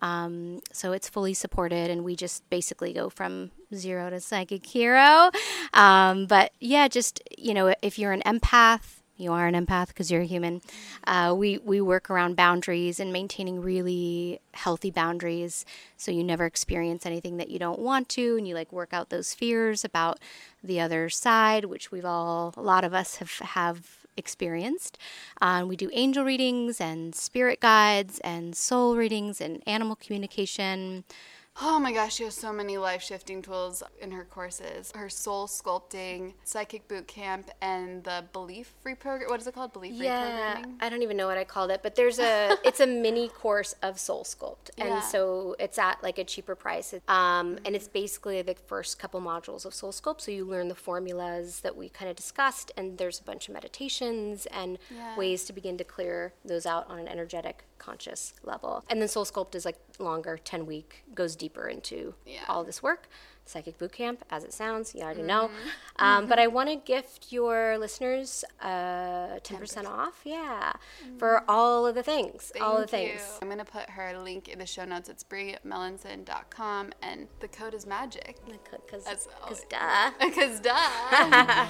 um, so it's fully supported, and we just basically go from zero to psychic hero. Um, but yeah, just, you know, if you're an empath, you are an empath because you're a human. Uh, we, we work around boundaries and maintaining really healthy boundaries, so you never experience anything that you don't want to, and you like work out those fears about the other side, which we've all, a lot of us have, have experienced. Um, we do angel readings and spirit guides and soul readings and animal communication. Oh my gosh, she has so many life-shifting tools in her courses. Her soul sculpting, psychic boot camp, and the belief reprogram. What is it called? Belief Yeah, reprogramming? I don't even know what I called it, but there's a, it's a mini course of Soul Sculpt. And Yeah. so it's at like a cheaper price. Um, and it's basically the first couple modules of Soul Sculpt. So you learn the formulas that we kind of discussed, and there's a bunch of meditations and Yeah. ways to begin to clear those out on an energetic, conscious level. And then Soul Sculpt is like longer, ten week, goes deeper into Yeah. all this work. Psychic Bootcamp, as it sounds, you already know. Um, but I want to gift your listeners uh, ten percent off, yeah, for all of the things, all the Thank things. you. I'm going to put her link in the show notes. It's brie melanson dot com, and the code is magic. Because, As always. duh. Because duh.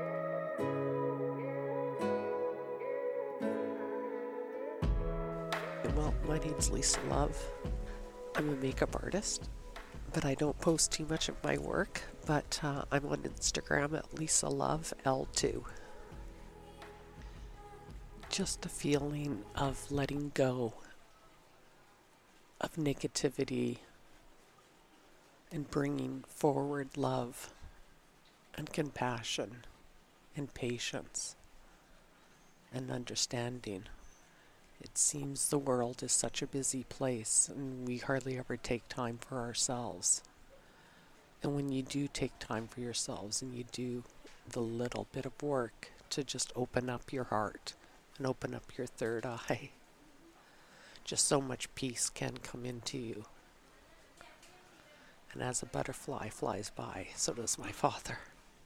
Well, my name's Lisa Love. I'm a makeup artist, but I don't post too much of my work, but uh, I'm on Instagram at Lisa Love L two. Just a feeling of letting go of negativity and bringing forward love and compassion and patience and understanding. It seems the world is such a busy place, and we hardly ever take time for ourselves. And when you do take time for yourselves and you do the little bit of work to just open up your heart and open up your third eye, just so much peace can come into you. And as a butterfly flies by, so does my father.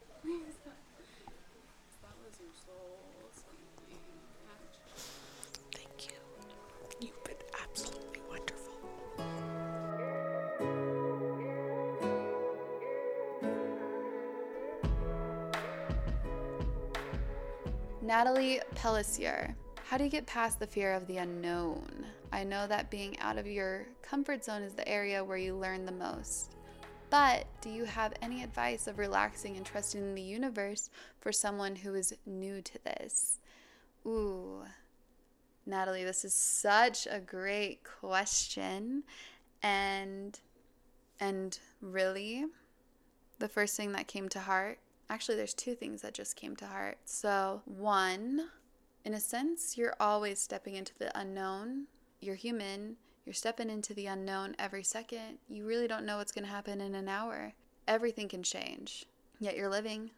Thank you. You've been absolutely wonderful. Natalie Pellissier How do you get past the fear of the unknown? I know that being out of your comfort zone is the area where you learn the most. But do you have any advice of relaxing and trusting in the universe for someone who is new to this? Ooh, Natalie, this is such a great question. And, and really, the first thing that came to heart, actually there's two things that just came to heart. So one, in a sense, you're always stepping into the unknown. You're human. You're stepping into the unknown every second. You really don't know what's going to happen in an hour. Everything can change. Yet you're living.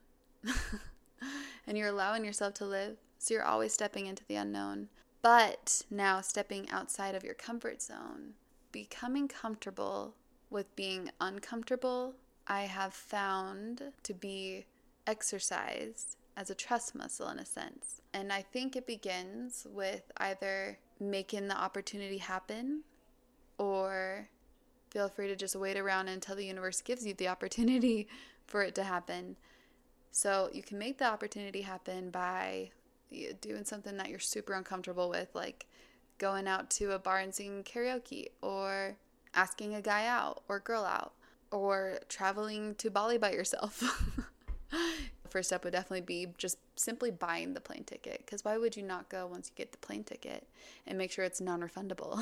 And you're allowing yourself to live. So you're always stepping into the unknown. But now stepping outside of your comfort zone, becoming comfortable with being uncomfortable, I have found to be exercised as a trust muscle in a sense. And I think it begins with either making the opportunity happen, or feel free to just wait around until the universe gives you the opportunity for it to happen. So you can make the opportunity happen by doing something that you're super uncomfortable with, like going out to a bar and singing karaoke, or asking a guy out or girl out, or traveling to Bali by yourself. First step would definitely be just simply buying the plane ticket, because why would you not go once you get the plane ticket, and make sure it's non-refundable?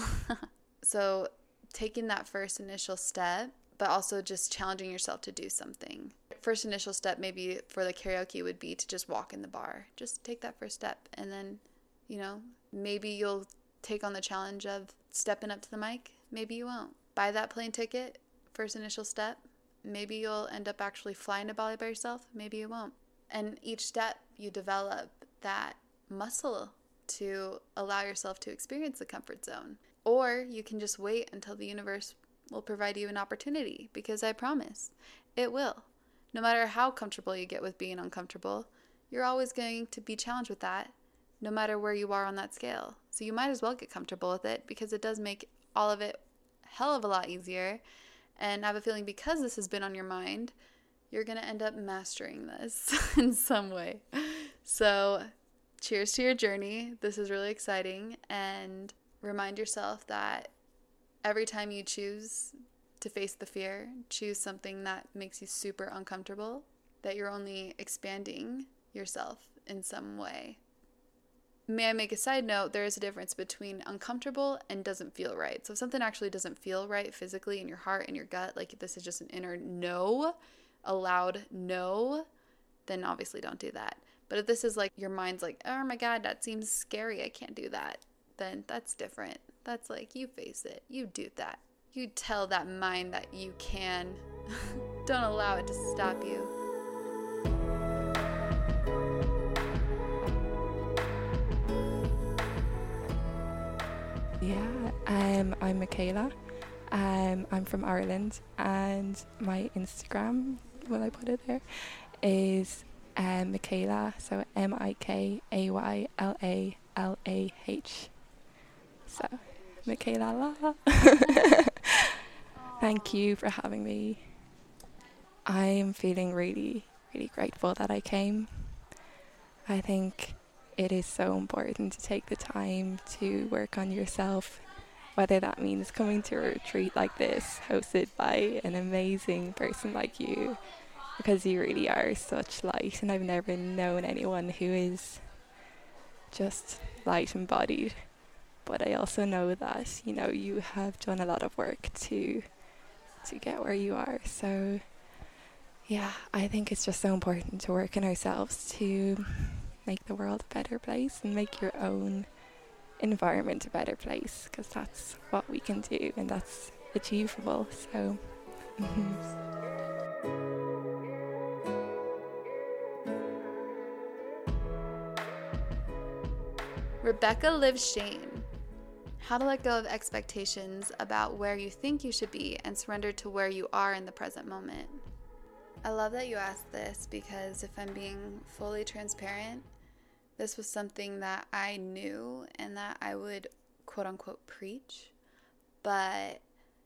So taking that first initial step, but also just challenging yourself to do something. First initial step maybe for the karaoke would be to just walk in the bar. Just take that first step, and then, you know, maybe you'll take on the challenge of stepping up to the mic. Maybe you won't. Buy that plane ticket, first initial step. Maybe you'll end up actually flying to Bali by yourself. Maybe you won't. And each step you develop that muscle to allow yourself to experience the comfort zone. Or you can just wait until the universe will provide you an opportunity, because I promise it will. No matter how comfortable you get with being uncomfortable, you're always going to be challenged with that, no matter where you are on that scale. So you might as well get comfortable with it, because it does make all of it a hell of a lot easier. And I have a feeling because this has been on your mind, you're going to end up mastering this in some way. So cheers to your journey. This is really exciting. And remind yourself that every time you choose to face the fear, choose something that makes you super uncomfortable, that you're only expanding yourself in some way. May I make a side note? There is a difference between uncomfortable and doesn't feel right. So if something actually doesn't feel right physically in your heart and your gut, like if this is just an inner no, a loud no, then obviously don't do that. But if this is like your mind's like, oh my God, that seems scary, I can't do that, then that's different. That's like, you face it, you do that. You tell that mind that you can. Don't allow it to stop you. Yeah, um, I'm Michaela. Um, I'm from Ireland, and my Instagram, will I put it there, is um, Michaela, so M I K A Y L A L A H. So, Michaela La. Thank you for having me. I am feeling really, really grateful that I came. I think it is so important to take the time to work on yourself, whether that means coming to a retreat like this, hosted by an amazing person like you, because you really are such light, and I've never known anyone who is just light embodied. But I also know that, you know, you have done a lot of work to to get where you are. So yeah, I think it's just so important to work on ourselves to make the world a better place and make your own environment a better place, because that's what we can do and that's achievable. So Rebecca Liv Shane. How to let go of expectations about where you think you should be and surrender to where you are in the present moment. I love that you asked this, because if I'm being fully transparent, this was something that I knew and that I would quote unquote preach, but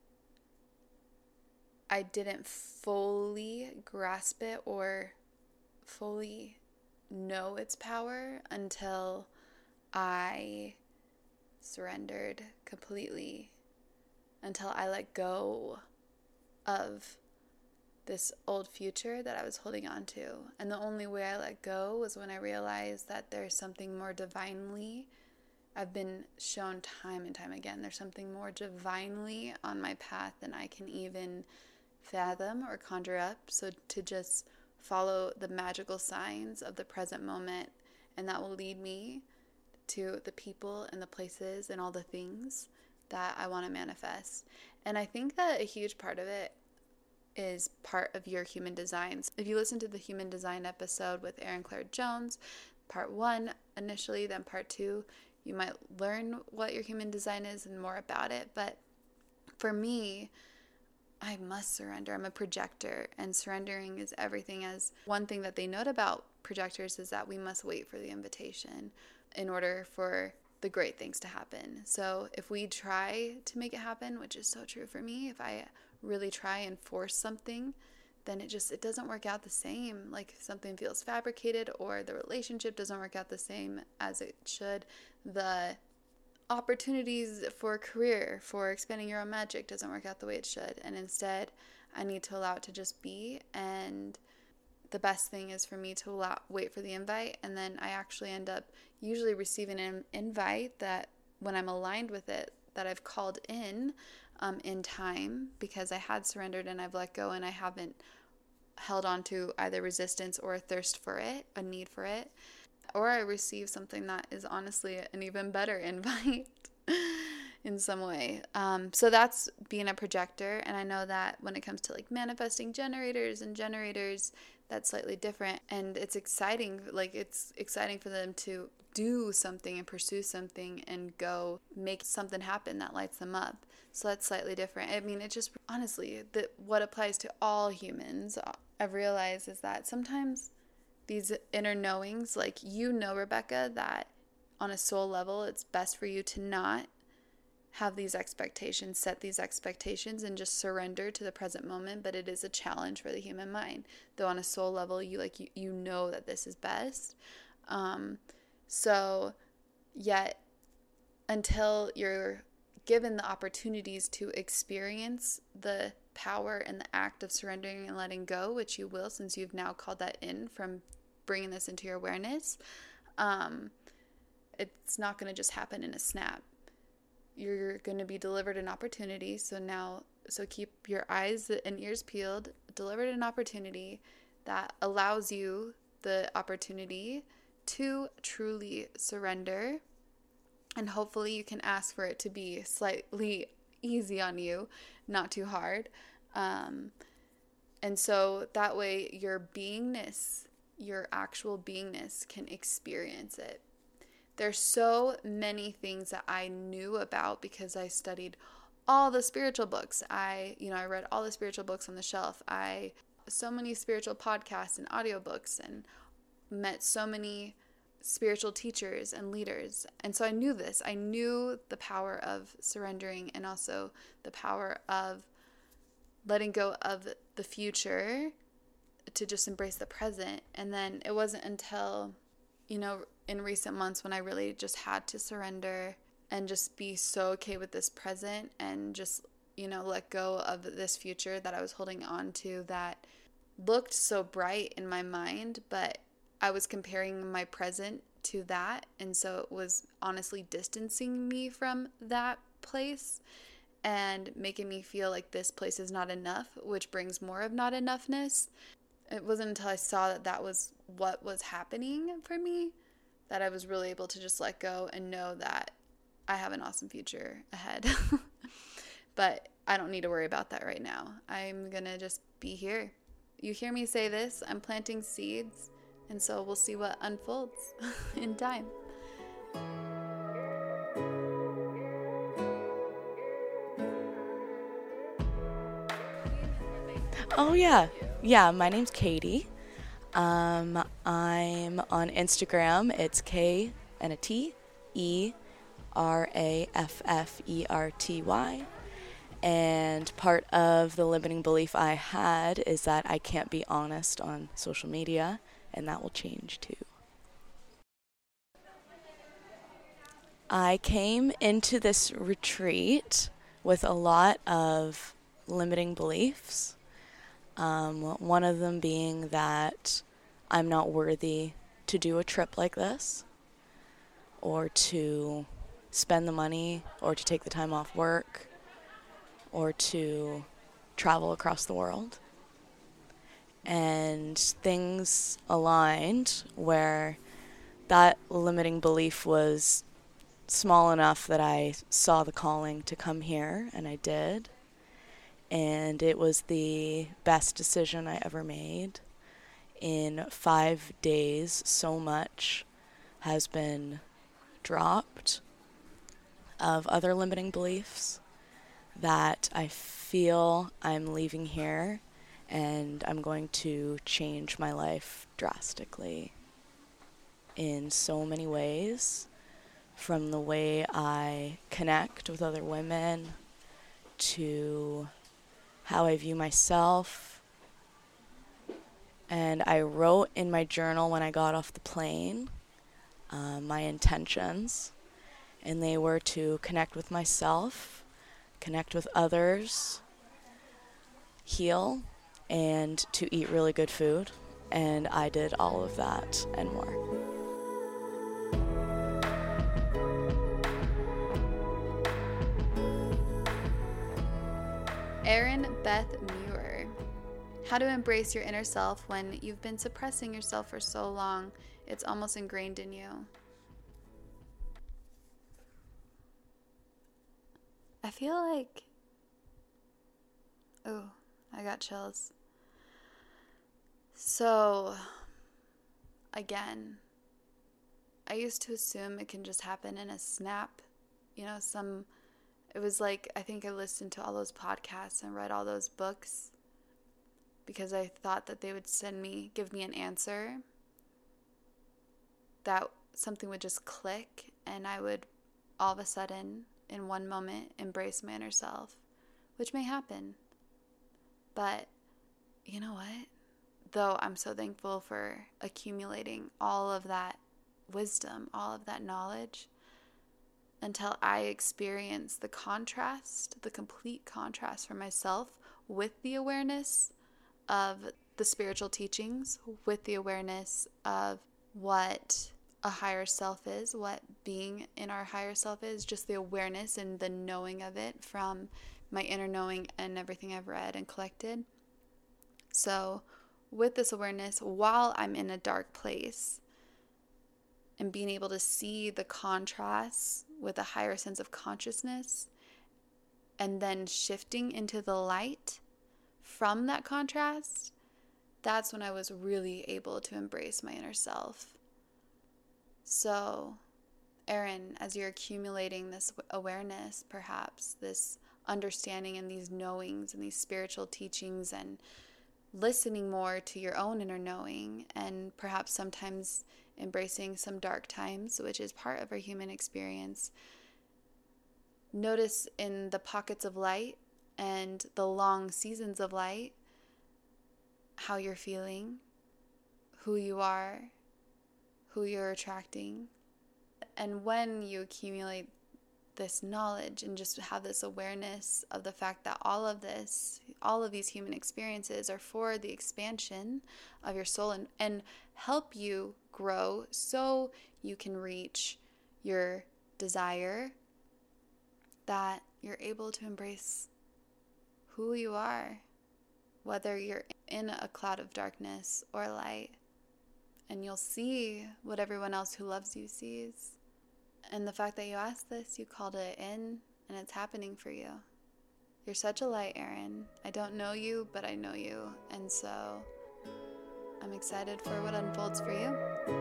I didn't fully grasp it or fully know its power until I surrendered completely until I let go of this old future that I was holding on to. And the only way I let go was when I realized that there's something more divinely, I've been shown time and time again, there's something more divinely on my path than I can even fathom or conjure up. So to just follow the magical signs of the present moment, and that will lead me to the people and the places and all the things that I want to manifest. And I think that a huge part of it is part of your human design. If you listen to the human design episode with Erin Claire Jones, part one initially, then part two, you might learn what your human design is and more about it. But for me, I must surrender. I'm a projector, and surrendering is everything. As one thing that they note about projectors is that we must wait for the invitation in order for the great things to happen. So if we try to make it happen, which is so true for me, if I really try and force something, then it just, it doesn't work out the same. Like something feels fabricated, or the relationship doesn't work out the same as it should. The opportunities for a career, for expanding your own magic doesn't work out the way it should. And instead, I need to allow it to just be. And the best thing is for me to allow, wait for the invite. And then I actually end up usually receiving an invite that when I'm aligned with it, that I've called in um, in time, because I had surrendered and I've let go, and I haven't held on to either resistance or a thirst for it, a need for it. Or I receive something that is honestly an even better invite in some way. Um, so that's being a projector. And I know that when it comes to like manifesting generators and generators, that's slightly different. And it's exciting. Like it's exciting for them to do something and pursue something and go make something happen that lights them up. So that's slightly different. I mean, it just honestly, the, what applies to all humans, I've realized is that sometimes these inner knowings, like, you know, Rebecca, that on a soul level, it's best for you to not have these expectations, set these expectations, and just surrender to the present moment. But it is a challenge for the human mind, though on a soul level, you like, you, you know that this is best. Um, so yet until you're given the opportunities to experience the power and the act of surrendering and letting go, which you will, since you've now called that in from bringing this into your awareness, um, it's not going to just happen in a snap. You're going to be delivered an opportunity. So now, so keep your eyes and ears peeled, delivered an opportunity that allows you the opportunity to truly surrender. And hopefully you can ask for it to be slightly easy on you, not too hard. Um, and so that way your beingness, your actual beingness can experience it. There's so many things that I knew about because I studied all the spiritual books. I, you know, I read all the spiritual books on the shelf. I, so many spiritual podcasts and audiobooks, and met so many spiritual teachers and leaders. And so I knew this. I knew the power of surrendering, and also the power of letting go of the future to just embrace the present. And then it wasn't until, you know, in recent months when I really just had to surrender and just be so okay with this present and just, you know, let go of this future that I was holding on to that looked so bright in my mind, but I was comparing my present to that. And so it was honestly distancing me from that place and making me feel like this place is not enough, which brings more of not enoughness. It wasn't until I saw that that was what was happening for me that I was really able to just let go and know that I have an awesome future ahead. But I don't need to worry about that right now. I'm going to just be here. You hear me say this, I'm planting seeds, and so we'll see what unfolds in time. Oh, yeah. Yeah, my name's Katie. Um, I'm on Instagram. It's K and a T, E R A F F E R T Y. And part of the limiting belief I had is that I can't be honest on social media, and that will change too. I came into this retreat with a lot of limiting beliefs. Um, one of them being that I'm not worthy to do a trip like this, or to spend the money, or to take the time off work, or to travel across the world. And things aligned where that limiting belief was small enough that I saw the calling to come here, and I did. And it was the best decision I ever made. In five days, so much has been dropped of other limiting beliefs that I feel I'm leaving here and I'm going to change my life drastically in so many ways, from the way I connect with other women to how I view myself. And I wrote in my journal when I got off the plane uh, my intentions, and they were to connect with myself, connect with others, heal, and to eat really good food. And I did all of that and more. Erin Beth Muir. How to embrace your inner self when you've been suppressing yourself for so long, it's almost ingrained in you. I feel like, oh, I got chills. So, again, I used to assume it can just happen in a snap. You know, some, it was like, I think I listened to all those podcasts and read all those books because I thought that they would send me, give me an answer, that something would just click and I would all of a sudden, in one moment, embrace my inner self, which may happen. But you know what? Though I'm so thankful for accumulating all of that wisdom, all of that knowledge, until I experience the contrast, the complete contrast for myself with the awareness of the spiritual teachings, with the awareness of what a higher self is, what being in our higher self is, just the awareness and the knowing of it from my inner knowing and everything I've read and collected. So with this awareness, while I'm in a dark place, and being able to see the contrasts with a higher sense of consciousness, and then shifting into the light from that contrast, that's when I was really able to embrace my inner self. So, Erin, as you're accumulating this awareness, perhaps this understanding and these knowings and these spiritual teachings, and listening more to your own inner knowing, and perhaps sometimes embracing some dark times, which is part of our human experience, notice in the pockets of light and the long seasons of light how you're feeling, who you are, who you're attracting. And when you accumulate this knowledge and just have this awareness of the fact that all of this, all of these human experiences are for the expansion of your soul and, and help you grow so you can reach your desire, that you're able to embrace who you are, whether you're in a cloud of darkness or light. And you'll see what everyone else who loves you sees. And the fact that you asked this, you called it in, and it's happening for you. You're such a light, Erin. I don't know you, but I know you. And so I'm excited for what unfolds for you.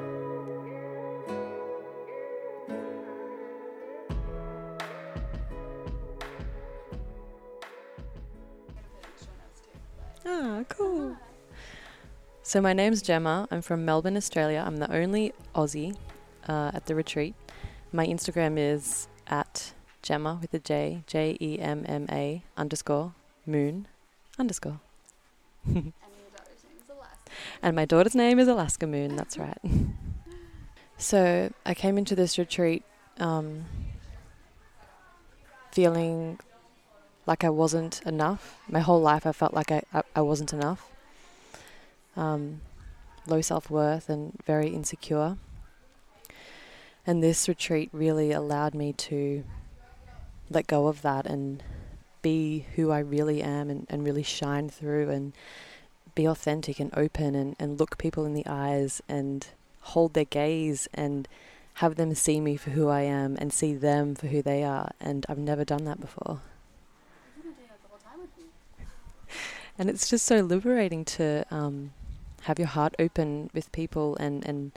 Ah, cool. So my name's Gemma. I'm from Melbourne, Australia. I'm the only Aussie uh, at the retreat. My Instagram is at Gemma with a J, J E M M A underscore moon underscore. And your daughter's name is Alaska. And my daughter's name is Alaska Moon, that's right. So I came into this retreat um, feeling like I wasn't enough. My whole life I felt like I, I, I wasn't enough. Um, low self-worth and very insecure. And this retreat really allowed me to let go of that and be who I really am and, and really shine through and be authentic and open and, and look people in the eyes and hold their gaze and have them see me for who I am and see them for who they are. And I've never done that before. And it's just so liberating to um, have your heart open with people and, and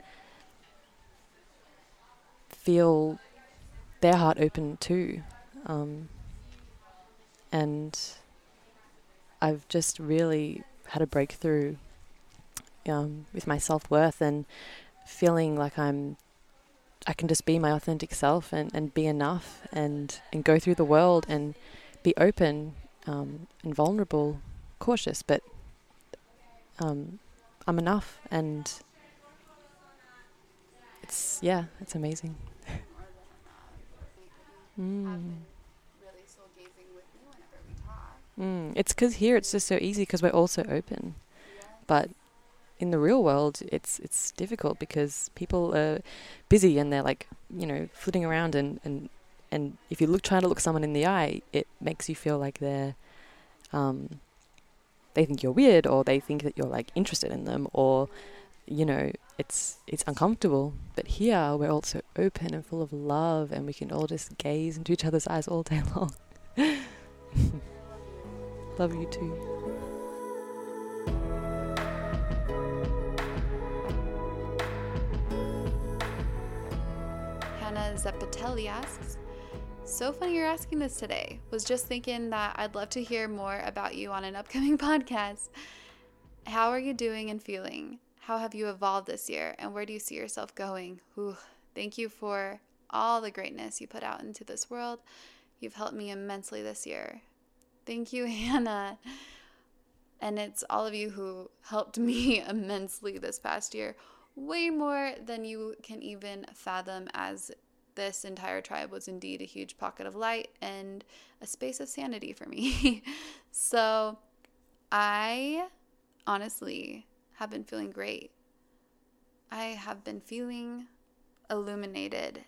feel their heart open too. Um, and I've just really had a breakthrough um, with my self-worth and feeling like I'm I can just be my authentic self and, and be enough and, and go through the world and be open um, and vulnerable, cautious, but um, I'm enough, and it's, yeah, it's amazing. mm. Mm. It's because here it's just so easy because we're all so open, but in the real world, it's it's difficult because people are busy and they're like, you know, flitting around and, and, and if you look trying to look someone in the eye, it makes you feel like they're, um, they think you're weird or they think that you're like interested in them or, you know, it's it's uncomfortable. But here we're all so open and full of love and we can all just gaze into each other's eyes all day long. Love you too. Zepatelli asks, so funny you're asking this today. Was just thinking that I'd love to hear more about you on an upcoming podcast. How are you doing and feeling? How have you evolved this year? And where do you see yourself going? Ooh, thank you for all the greatness you put out into this world. You've helped me immensely this year. Thank you, Hannah. And it's all of you who helped me immensely this past year. Way more than you can even fathom, as this entire tribe was indeed a huge pocket of light and a space of sanity for me. So I honestly have been feeling great. I have been feeling illuminated,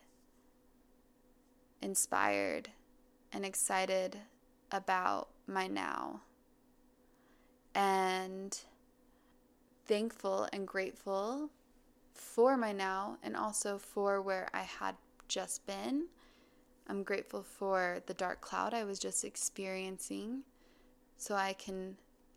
inspired, and excited about my now. And thankful and grateful for my now and also for where I had just been. I'm grateful for the dark cloud I was just experiencing so I can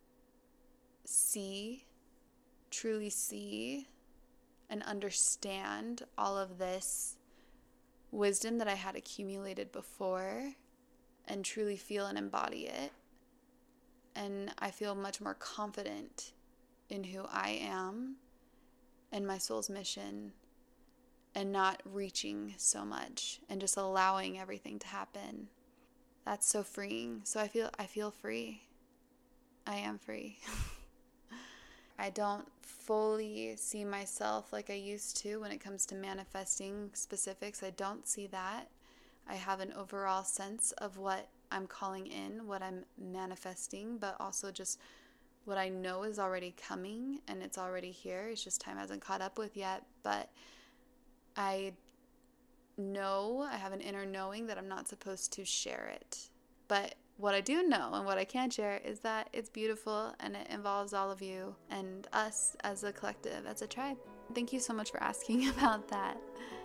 see, truly see, and understand all of this wisdom that I had accumulated before and truly feel and embody it. And I feel much more confident in who I am and my soul's mission, and not reaching so much and just allowing everything to happen. That's so freeing. So I feel I feel free. I am free. I don't fully see myself like I used to when it comes to manifesting specifics. I don't see that. I have an overall sense of what I'm calling in, what I'm manifesting, but also just what I know is already coming and it's already here. It's just time hasn't caught up with yet. But I know, I have an inner knowing that I'm not supposed to share it. But what I do know and what I can share is that it's beautiful and it involves all of you and us as a collective, as a tribe. Thank you so much for asking about that.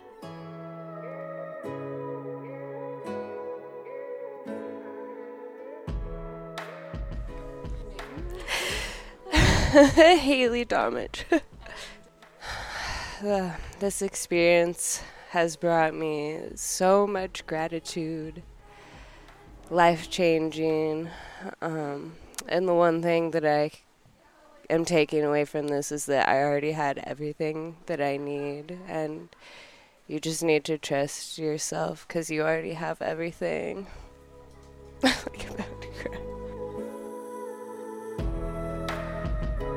Haley Domage. uh, this experience has brought me so much gratitude, life-changing, um, and the one thing that I am taking away from this is that I already had everything that I need, and you just need to trust yourself because you already have everything. Like, I'm about to cry.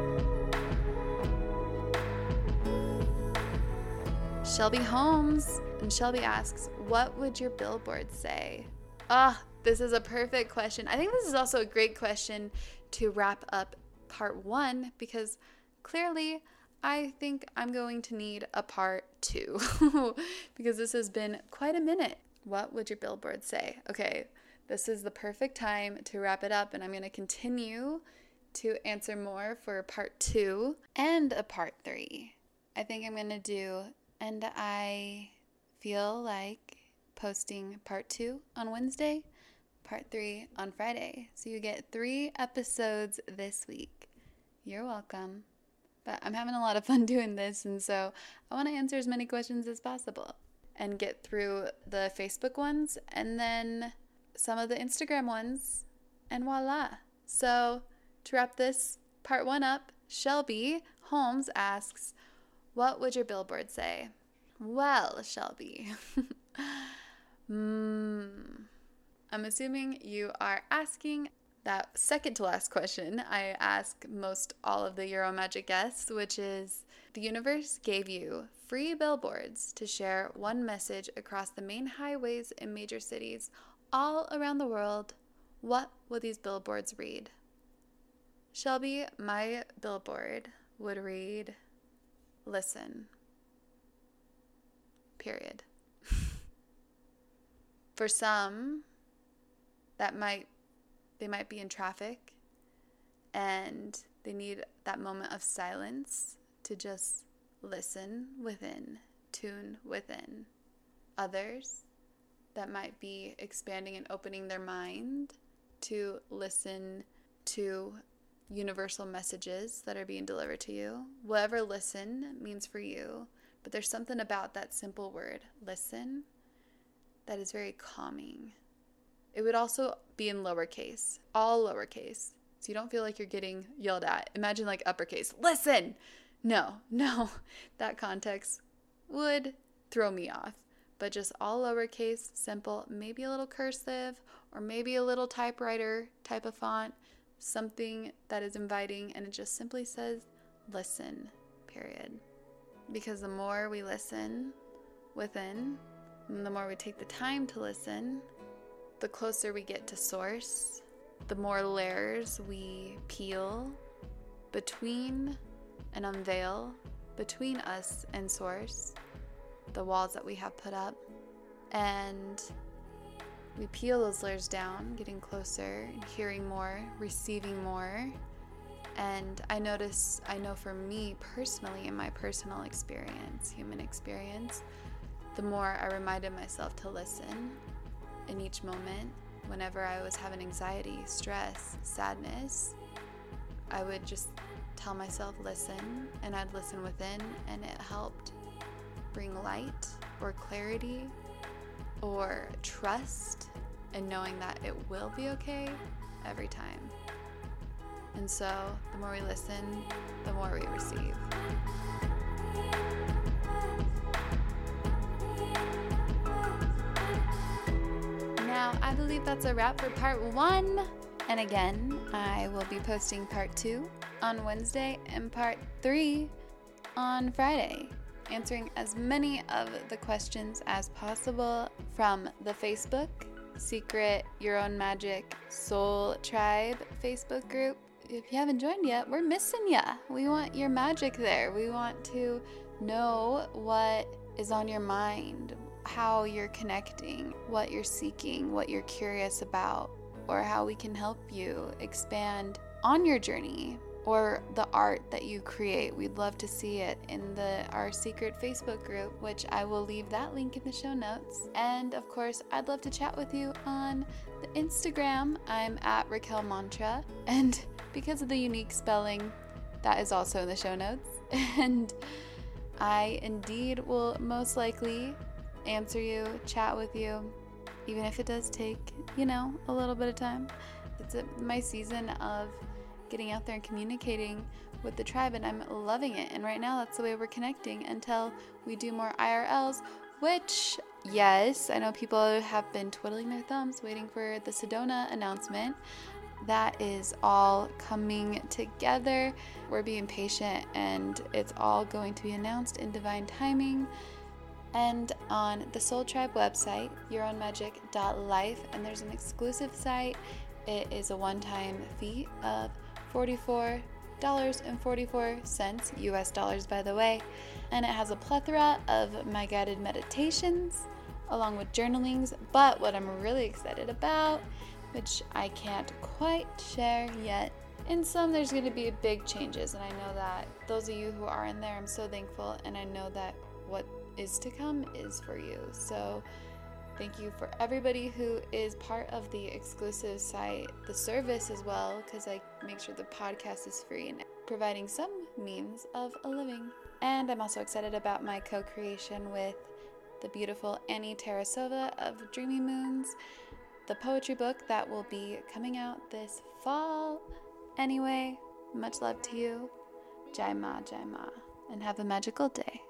Shelby Holmes, And Shelby asks, what would your billboard say? Ah, this is a perfect question. I think this is also a great question to wrap up part one, because clearly I think I'm going to need a part two because this has been quite a minute. What would your billboard say? Okay, this is the perfect time to wrap it up, and I'm going to continue to answer more for part two and a part three. I think I'm going to do, and I feel like posting part two on Wednesday, part three on Friday. So you get three episodes this week. You're welcome. But I'm having a lot of fun doing this, and so I want to answer as many questions as possible and get through the Facebook ones and then some of the Instagram ones, and voila. So to wrap this part one up, Shelby Holmes asks, what would your billboard say? Well, Shelby, mm, I'm assuming you are asking that second to last question I ask most all of the Euro Magic guests, which is, the universe gave you free billboards to share one message across the main highways in major cities all around the world. What would these billboards read? Shelby, my billboard would read, listen. Period. For some, that might They might be in traffic and they need that moment of silence to just listen within, tune within. Others, that might be expanding and opening their mind to listen to universal messages that are being delivered to you. Whatever listen means for you, but there's something about that simple word, listen, that is very calming. It would also be in lowercase, all lowercase, so you don't feel like you're getting yelled at. Imagine like uppercase, listen! No, no, that context would throw me off. But just all lowercase, simple, maybe a little cursive, or maybe a little typewriter type of font, something that is inviting, and it just simply says, listen, period. Because the more we listen within, and the more we take the time to listen, the closer we get to source, the more layers we peel between and unveil between us and source, the walls that we have put up, and we peel those layers down, getting closer, hearing more, receiving more. And I notice, I know for me personally, in my personal experience, human experience, the more I reminded myself to listen in each moment, whenever I was having anxiety, stress, sadness, I would just tell myself, listen, and I'd listen within, and it helped bring light or clarity or trust and knowing that it will be okay every time. And so the more we listen, the more we receive. Now, I believe that's a wrap for part one. And again, I will be posting part two on Wednesday and part three on Friday, answering as many of the questions as possible from the Facebook Secret Your Own Magic Soul Tribe Facebook group. If you haven't joined yet, we're missing ya. We want your magic there. We want to know what is on your mind, how you're connecting, what you're seeking, what you're curious about, or how we can help you expand on your journey or the art that you create. We'd love to see it in the our secret Facebook group, which I will leave that link in the show notes. And of course, I'd love to chat with you on the Instagram. I'm at Raquel Mantra, and because of the unique spelling, that is also in the show notes. And I indeed will most likely answer you, chat with you, even if it does take, you know, a little bit of time. It's a, my season of getting out there and communicating with the tribe, and I'm loving it. And right now, that's the way we're connecting until we do more I R Ls, which, yes, I know people have been twiddling their thumbs waiting for the Sedona announcement. That is all coming together. We're being patient, and it's all going to be announced in divine timing. And on the Soul Tribe website, your own magic dot life, and there's an exclusive site. It is a one-time fee of forty-four dollars and forty-four cents, U S dollars by the way, and it has a plethora of my guided meditations along with journalings. But what I'm really excited about, which I can't quite share yet, in some there's going to be big changes, and I know that those of you who are in there, I'm so thankful, and I know that what is to come is for you. So thank you for everybody who is part of the exclusive site, the service as well, because I make sure the podcast is free and providing some means of a living. And I'm also excited about my co-creation with the beautiful Annie Tarasova of Dreamy Moons, the poetry book that will be coming out this fall. Anyway, much love to you. Jai Ma, Jai Ma, and have a magical day.